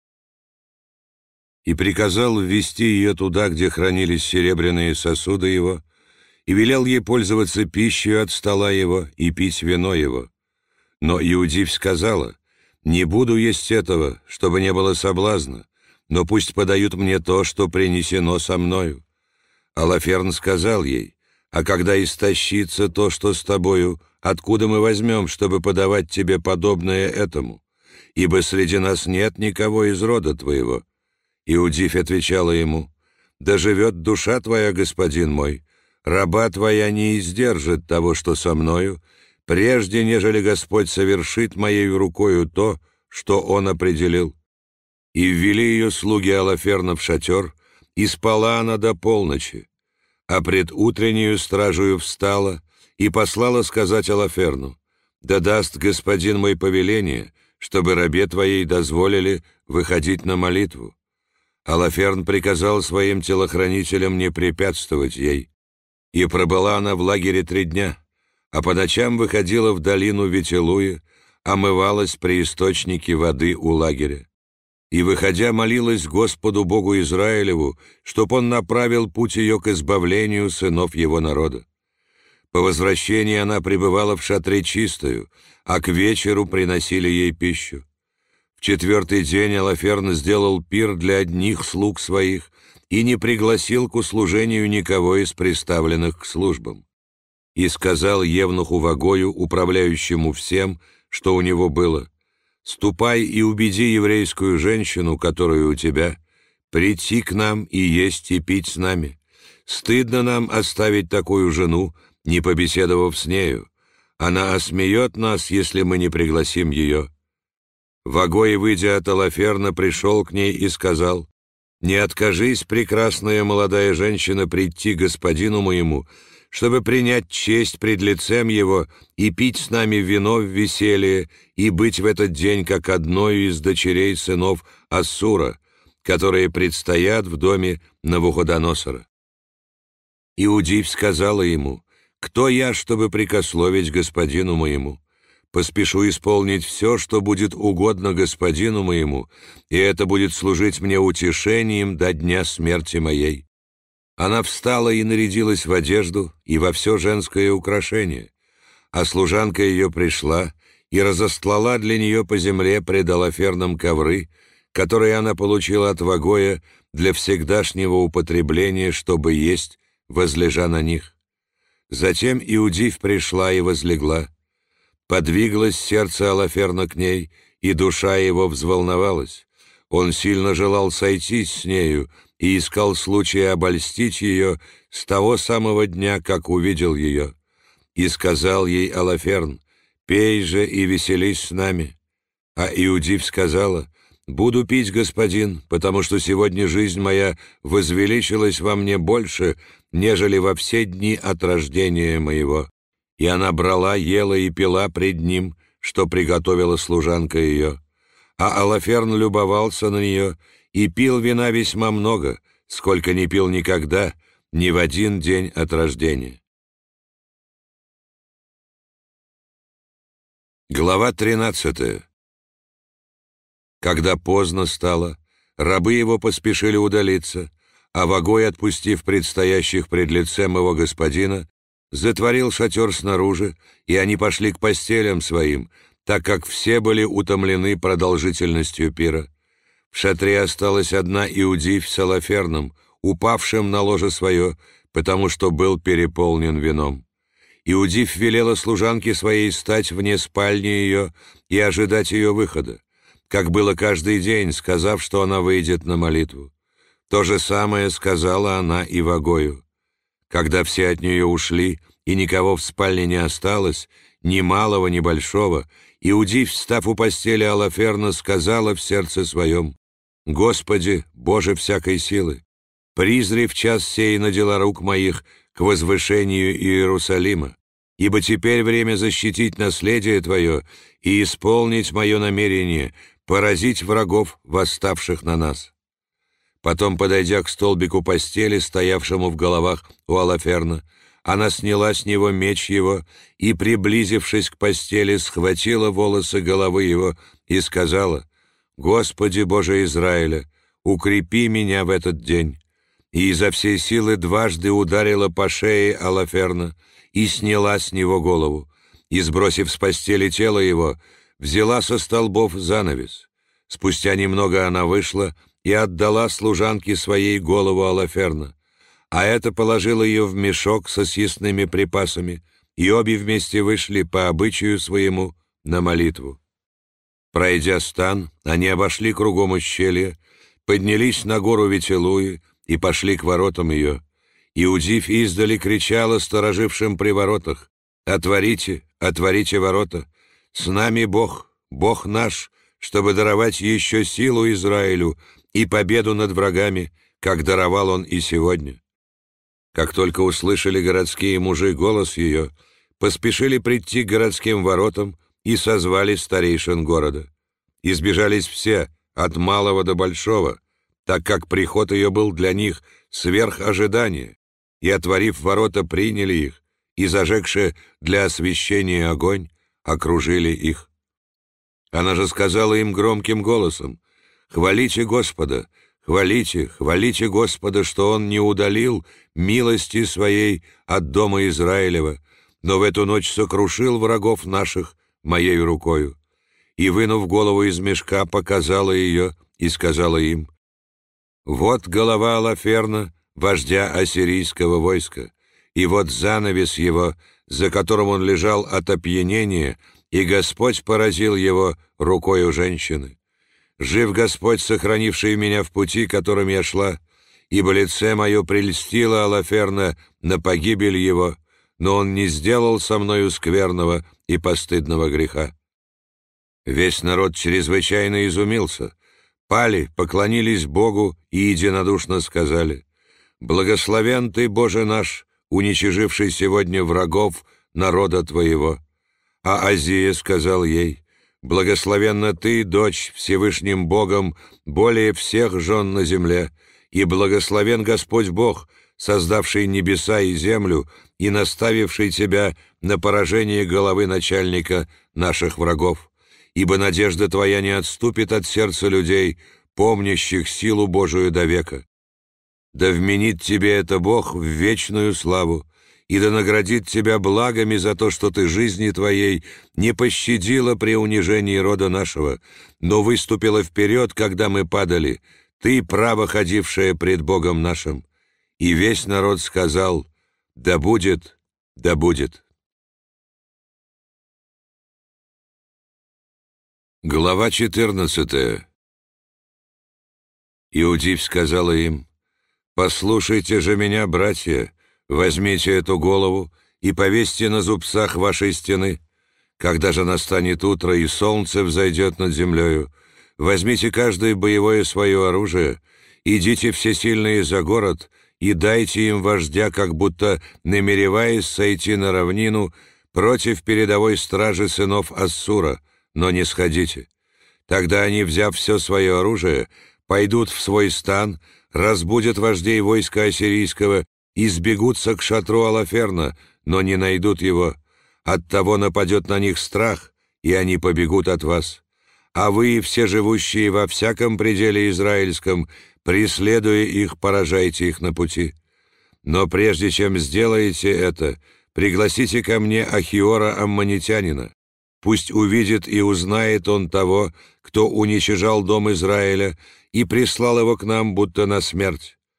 A: «И приказал ввести ее туда, где хранились серебряные сосуды его, и велел ей пользоваться пищей от стола его и пить вино его. Но Иудивь сказала: не буду есть этого, чтобы не было соблазна, но пусть подают мне то, что принесено со мною. Алаферн сказал ей: а когда истощится то, что с тобою, откуда мы возьмем, чтобы подавать тебе подобное этому? Ибо среди нас нет никого из рода твоего». Иудивь отвечала ему: «Да живет душа твоя, господин мой, раба твоя не издержит того, что со мною, прежде нежели Господь совершит моей рукою то, что Он определил». И ввели ее слуги Алаферна в шатер, и спала она до полночи, а пред утреннюю стражею встала и послала сказать Алаферну: «Да даст господин мой повеление, чтобы рабе твоей дозволили выходить на молитву». Алаферн приказал своим телохранителям не препятствовать ей, и пробыла она в лагере 3 дня, а по ночам выходила в долину Ветилуи, омывалась при источнике воды у лагеря. И, выходя, молилась Господу Богу Израилеву, чтоб Он направил путь ее к избавлению сынов его народа. По возвращении она пребывала в шатре чистою, а к вечеру приносили ей пищу. В 4-й день Алаферн сделал пир для одних слуг своих и не пригласил к услужению никого из приставленных к службам. И сказал евнуху Вагою, управляющему всем, что у него было: «Ступай и убеди еврейскую женщину, которую у тебя, прийти к нам и есть и пить с нами. Стыдно нам оставить такую жену, не побеседовав с нею. Она осмеет нас, если мы не пригласим ее». Вагой, выйдя от Алаферна, пришел к ней и сказал: «Не откажись, прекрасная молодая женщина, прийти господину моему, чтобы принять честь пред лицем его и пить с нами вино в веселье и быть в этот день как одною из дочерей сынов Ассура, которые предстоят в доме Навуходоносора». Иудивь сказала ему: «Кто я, чтобы прикословить господину моему? Поспешу исполнить все, что будет угодно господину моему, и это будет служить мне утешением до дня смерти моей». Она встала и нарядилась в одежду и во все женское украшение, а служанка ее пришла и разостлала для нее по земле пред Алаферном ковры, которые она получила от Вагоя для всегдашнего употребления, чтобы есть, возлежа на них. Затем Иудивь пришла и возлегла. Подвиглось сердце Алаферна к ней, и душа его взволновалась. Он сильно желал сойтись с нею и искал случая обольстить ее с того самого дня, как увидел ее. И сказал ей Алаферн: «Пей же и веселись с нами». А Иудивь сказала: «Буду пить, господин, потому что сегодня жизнь моя возвеличилась во мне больше, нежели во все дни от рождения моего». И она брала, ела и пила пред ним, что приготовила служанка ее. А Алаферн любовался на нее и пил вина весьма много, сколько не пил никогда, ни в один день от рождения. Глава 13. Когда поздно стало, рабы его поспешили удалиться, а Вагой, отпустив предстоящих пред лицем его господина, затворил шатер снаружи, и они пошли к постелям своим, так как все были утомлены продолжительностью пира. В шатре осталась одна Иудивь с Алаферном, упавшим на ложе свое, потому что был переполнен вином. Иудив велела служанке своей стать вне спальни ее и ожидать ее выхода, как было каждый день, сказав, что она выйдет на молитву. То же самое сказала она и Вагою. Когда все от нее ушли, и никого в спальне не осталось, ни малого, ни большого, Иудив, встав у постели Алаферна, сказала в сердце своем: «Господи, Боже всякой силы, призри в час сей на дела рук моих к возвышению Иерусалима, ибо теперь время защитить наследие Твое и исполнить мое намерение, поразить врагов, восставших на нас». Потом, подойдя к столбику постели, стоявшему в головах у Алаферна, она сняла с него меч его и, приблизившись к постели, схватила волосы головы его и сказала: «Господи Боже Израиля, укрепи меня в этот день». И изо всей силы дважды ударила по шее Алаферна и сняла с него голову, и, сбросив с постели тело его, взяла со столбов занавес. Спустя немного она вышла и отдала служанке своей голову Алаферна, а это положила ее в мешок со съестными припасами, и обе вместе вышли по обычаю своему на молитву. Пройдя стан, они обошли кругом ущелья, поднялись на гору Ветилуи и пошли к воротам ее. Иудив издали кричала сторожившим при воротах: «Отворите, отворите ворота! С нами Бог, Бог наш, чтобы даровать еще силу Израилю и победу над врагами, как даровал он и сегодня». Как только услышали городские мужи голос ее, поспешили прийти к городским воротам и созвали старейшин города. Избежались все, от малого до большого, так как приход ее был для них сверх ожидания, и, отворив ворота, приняли их, и, зажегши для освещения огонь, окружили их. Она же сказала им громким голосом: «Хвалите Господа, хвалите, хвалите Господа, что Он не удалил милости Своей от дома Израилева, но в эту ночь сокрушил врагов наших моей рукою». И, вынув голову из мешка, показала ее и сказала им: «Вот голова Алаферна, вождя ассирийского войска, и вот занавес его, за которым он лежал от опьянения, и Господь поразил его рукою женщины. Жив Господь, сохранивший меня в пути, которым я шла, ибо лице мое прельстило Алаферна на погибель его, но он не сделал со мною скверного и постыдного греха». Весь народ чрезвычайно изумился, пали, поклонились Богу и единодушно сказали: «Благословен Ты, Боже наш, уничиживший сегодня врагов народа Твоего». А Азия сказал ей: «Благословенна ты, дочь, Всевышним Богом, более всех жен на земле, и благословен Господь Бог, создавший небеса и землю и наставивший тебя на поражение головы начальника наших врагов. Ибо надежда твоя не отступит от сердца людей, помнящих силу Божию до века. Да вменит тебе это Бог в вечную славу, и да наградит тебя благами за то, что ты жизни твоей не пощадила при унижении рода нашего, но выступила вперед, когда мы падали, ты, право ходившая пред Богом нашим». И весь народ сказал: «Да будет, да будет». Глава 14. Иудив сказала им: «Послушайте же меня, братья, возьмите эту голову и повесьте на зубцах вашей стены. Когда же настанет утро и солнце взойдет над землею, возьмите каждое боевое свое оружие, идите всесильные за город и дайте им вождя, как будто намереваясь сойти на равнину против передовой стражи сынов Ассура, но не сходите. Тогда они, взяв все свое оружие, пойдут в свой стан, разбудят вождей войска ассирийского и сбегутся к шатру Алаферна, но не найдут его. Оттого нападет на них страх, и они побегут от вас. А вы, все живущие во всяком пределе израильском, преследуя их, поражайте их на пути. Но прежде чем сделаете это, пригласите ко мне Ахиора Аммонитянина. Пусть увидит и узнает он того, кто уничижал дом Израиля и прислал его к нам, будто на смерть.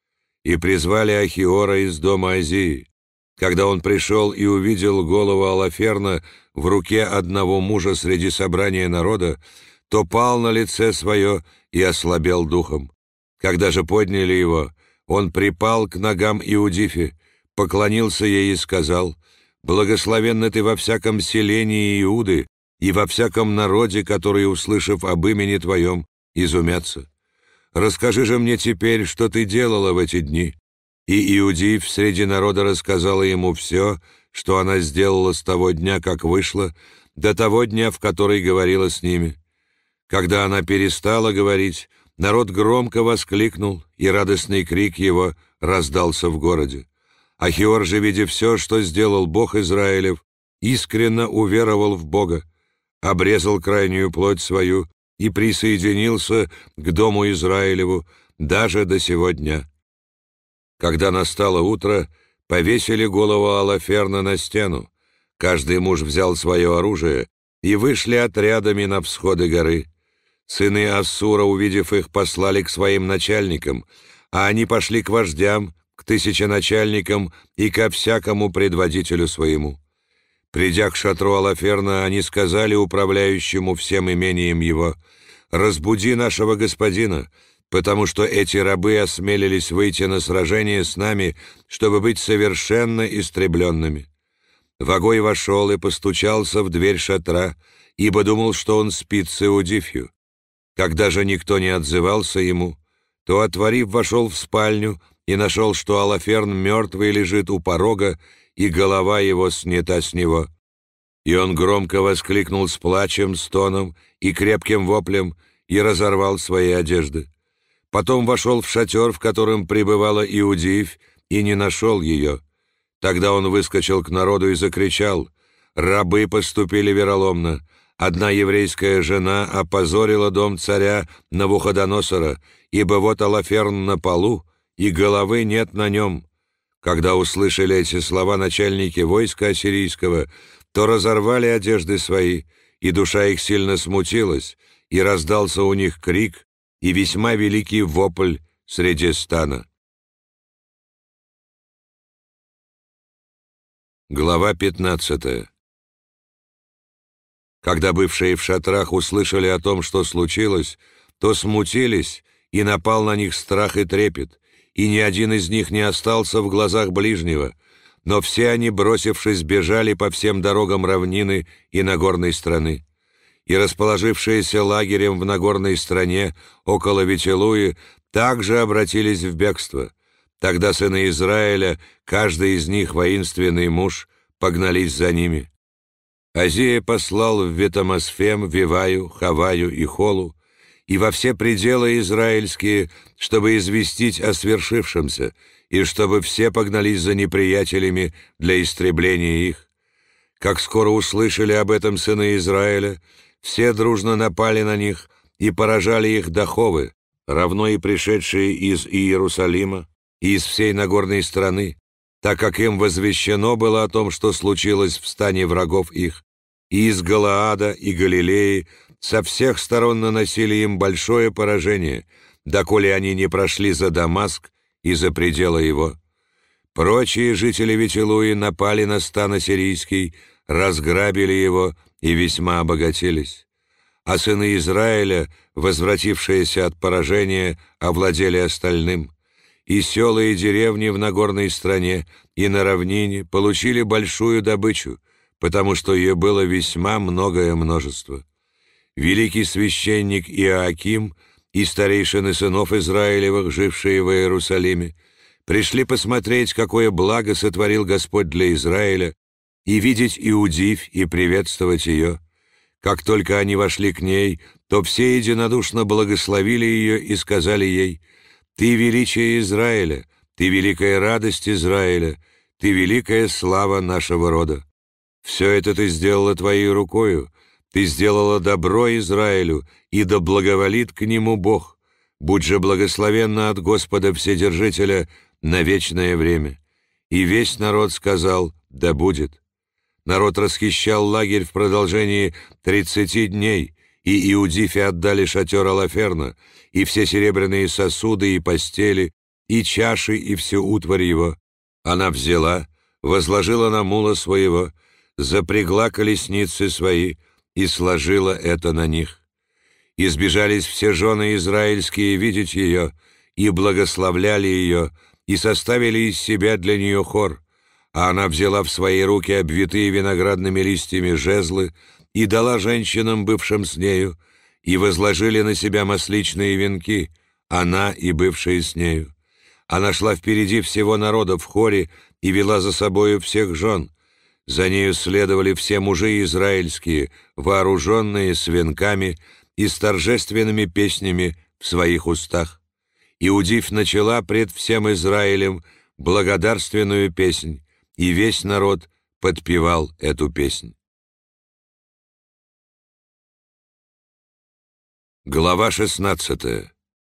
A: и призвали Ахиора из дома Азии. Когда он пришел и увидел голову Алаферна в руке одного мужа среди собрания народа, то пал на лице свое и ослабел духом. Когда же подняли его, он припал к ногам Иудифи, поклонился ей и сказал: «Благословенна ты во всяком селении Иуды и во всяком народе, которые, услышав об имени твоем, изумятся. Расскажи же мне теперь, что ты делала в эти дни». И Иудиф среди народа рассказала ему все, что она сделала с того дня, как вышла, до того дня, в который говорила с ними. Когда она перестала говорить, народ громко воскликнул, и радостный крик его раздался в городе. Ахиор же, видя все, что сделал Бог Израилев, искренно уверовал в Бога, обрезал крайнюю плоть свою и присоединился к дому Израилеву даже до сего дня. Когда настало утро, повесили голову Алаферна на стену. Каждый муж взял свое оружие и вышли отрядами на всходы горы. Сыны Ассура, увидев их, послали к своим начальникам, а они пошли к вождям, к тысяченачальникам и ко всякому предводителю своему. Придя к шатру Алаферна, они сказали управляющему всем имением его: «Разбуди нашего господина, потому что эти рабы осмелились выйти на сражение с нами, чтобы быть совершенно истребленными». Вагой вошел и постучался в дверь шатра, ибо думал, что он спит с Иудифью. Когда же никто не отзывался ему, то, отворив, вошел в спальню и нашел, что Алаферн мертвый лежит у порога, и голова его снята с него. И он громко воскликнул с плачем, стоном и крепким воплем, и разорвал свои одежды. Потом вошел в шатер, в котором пребывала Иудифь, и не нашел ее. Тогда он выскочил к народу и закричал: «Рабы поступили вероломно. Одна еврейская жена опозорила дом царя Навуходоносора, ибо вот Алаферн на полу, и головы нет на нем». Когда услышали эти слова начальники войска ассирийского, то разорвали одежды свои, и душа их сильно смутилась, и раздался у них крик и весьма великий вопль среди стана. Глава 15. Когда бывшие в шатрах услышали о том, что случилось, то смутились, и напал на них страх и трепет, и ни один из них не остался в глазах ближнего, но все они, бросившись, бежали по всем дорогам равнины и Нагорной страны. И расположившиеся лагерем в Нагорной стране около Ветилуи также обратились в бегство. Тогда сыны Израиля, каждый из них воинственный муж, погнались за ними. Азия послал в Ветамасфем, Виваю, Хаваю и Холу, и во все пределы израильские, чтобы известить о свершившемся, и чтобы все погнались за неприятелями для истребления их. Как скоро услышали об этом сыны Израиля, все дружно напали на них и поражали их доховы, равно и пришедшие из Иерусалима и из всей Нагорной страны, так как им возвещено было о том, что случилось в стане врагов их, и из Галаада и Галилеи со всех сторон наносили им большое поражение, доколе они не прошли за Дамаск и за пределы его. Прочие жители Ветилуи напали на стан ассирийский, разграбили его и весьма обогатились. А сыны Израиля, возвратившиеся от поражения, овладели остальным. И села и деревни в Нагорной стране и на равнине получили большую добычу, потому что ее было весьма многое множество. Великий священник Иоаким и старейшины сынов Израилевых, жившие в Иерусалиме, пришли посмотреть, какое благо сотворил Господь для Израиля, и видеть Иудифь и приветствовать ее. Как только они вошли к ней, то все единодушно благословили ее и сказали ей: «Ты величие Израиля, ты великая радость Израиля, ты великая слава нашего рода. Все это ты сделала твоей рукою, ты сделала добро Израилю, и да благоволит к нему Бог. Будь же благословенна от Господа Вседержителя на вечное время». И весь народ сказал: «Да будет». Народ расхищал лагерь в продолжении 30 дней, и Иудифе отдали шатер Алаферна, и все серебряные сосуды и постели, и чаши, и всю утварь его. Она взяла, возложила на мула своего, запрягла колесницы свои и сложила это на них. И сбежались все жены израильские видеть ее, и благословляли ее, и составили из себя для нее хор. А она взяла в свои руки обвитые виноградными листьями жезлы и дала женщинам, бывшим с нею, и возложили на себя масличные венки, она и бывшие с нею. Она шла впереди всего народа в хоре и вела за собою всех жен. За нею следовали все мужи израильские, вооруженные с венками и с торжественными песнями в своих устах. Иудив начала пред всем Израилем благодарственную песнь, и весь народ подпевал эту песнь. Глава 16.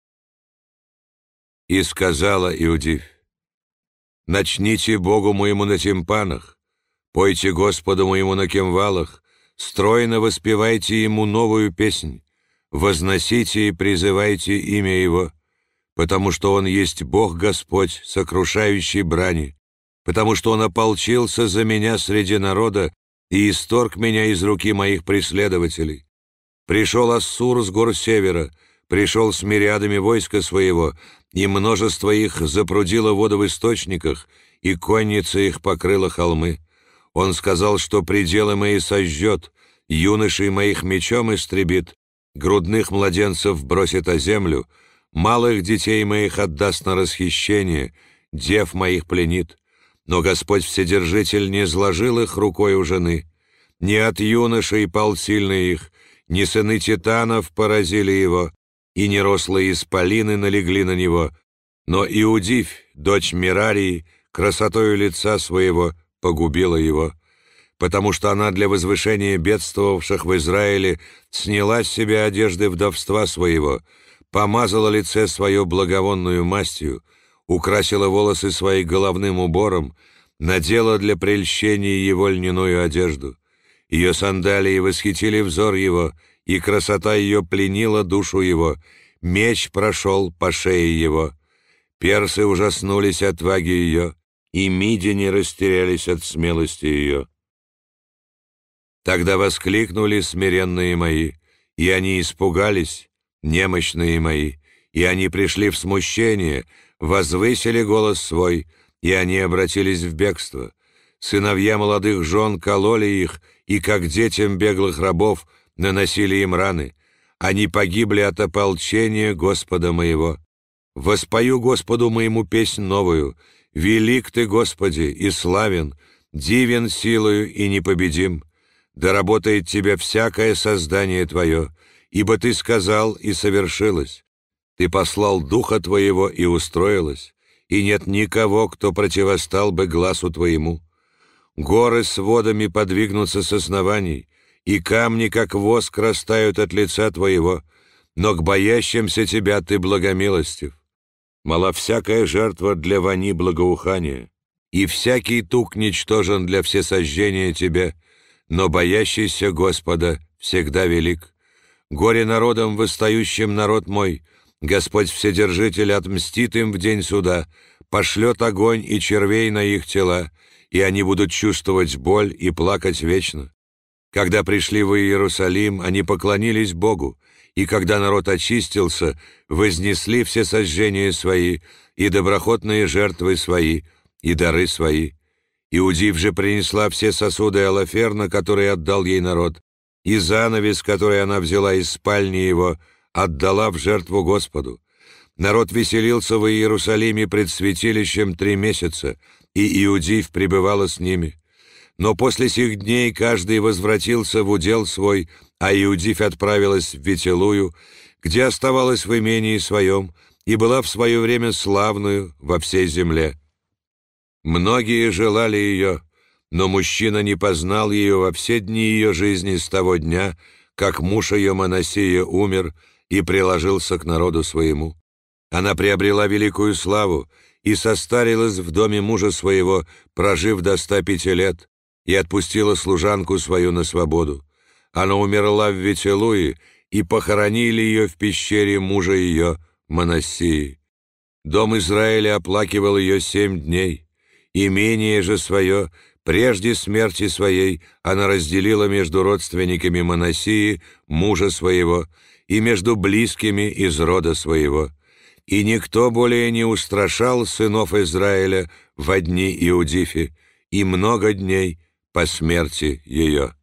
A: И сказала Иудив: «Начните Богу моему на тимпанах, пойте Господу моему на кимвалах, стройно воспевайте Ему новую песнь, возносите и призывайте имя Его, потому что Он есть Бог Господь, сокрушающий брани, потому что Он ополчился за меня среди народа и исторг меня из руки моих преследователей. Пришел Ассур с гор севера, пришел с мириадами войска своего, и множество их запрудило воду в источниках, и конница их покрыла холмы. Он сказал, что пределы мои сожжет, юношей моих мечом истребит, грудных младенцев бросит о землю, малых детей моих отдаст на расхищение, дев моих пленит. Но Господь Вседержитель не сложил их рукой у жены. Не от юношей пал сильный их, не сыны титанов поразили его, и не рослые исполины налегли на него, но Иудив, дочь Мерарии, красотою лица своего погубила его, потому что она для возвышения бедствовавших в Израиле сняла с себя одежды вдовства своего, помазала лице свое благовонную мастью, украсила волосы свои головным убором, надела для прельщения его льняную одежду. Ее сандалии восхитили взор его, и красота ее пленила душу его, меч прошел по шее его. Персы ужаснулись отваги ее, и мидяне растерялись от смелости ее. Тогда воскликнули смиренные мои, и они испугались, немощные мои, и они пришли в смущение, возвысили голос свой, и они обратились в бегство. Сыновья молодых жен кололи их, и, как детям беглых рабов, наносили им раны. Они погибли от ополчения Господа моего. Воспою Господу моему песнь новую. Велик Ты, Господи, и славен, дивен силою и непобедим. Да работает Тебя всякое создание Твое, ибо Ты сказал, и совершилось. Ты послал Духа Твоего, и устроилось, и нет никого, кто противостал бы гласу Твоему. Горы с водами подвигнутся с оснований, и камни, как воск, растают от лица Твоего, но к боящимся Тебя Ты благомилостив. Мала всякая жертва для вони благоухания, и всякий тук ничтожен для всесожжения Тебе, но боящийся Господа всегда велик. Горе народам, восстающим народ мой, Господь Вседержитель отмстит им в день суда, пошлет огонь и червей на их тела, и они будут чувствовать боль и плакать вечно. Когда пришли в Иерусалим, они поклонились Богу, и когда народ очистился, вознесли все сожжения свои, и доброхотные жертвы свои, и дары свои. Иудив же принесла все сосуды Алоферна, которые отдал ей народ, и занавес, который она взяла из спальни его, отдала в жертву Господу. Народ веселился в Иерусалиме пред святилищем 3 месяца, и Иудив пребывала с ними. Но после сих дней каждый возвратился в удел свой, а Иудив отправилась в Ветилую, где оставалась в имении своем, и была в свое время славную во всей земле. Многие желали ее, но мужчина не познал ее во все дни ее жизни с того дня, как муж ее Манассия умер и приложился к народу своему. Она приобрела великую славу и состарилась в доме мужа своего, прожив до 105 лет, и отпустила служанку свою на свободу. Она умерла в Ветилуе, и похоронили ее в пещере мужа ее Манассии. Дом Израиля оплакивал ее 7 дней. Имение же свое, прежде смерти своей, она разделила между родственниками Манассии, мужа своего, и между близкими из рода своего. И никто более не устрашал сынов Израиля во дни Иудифи, и много дней по смерти ее.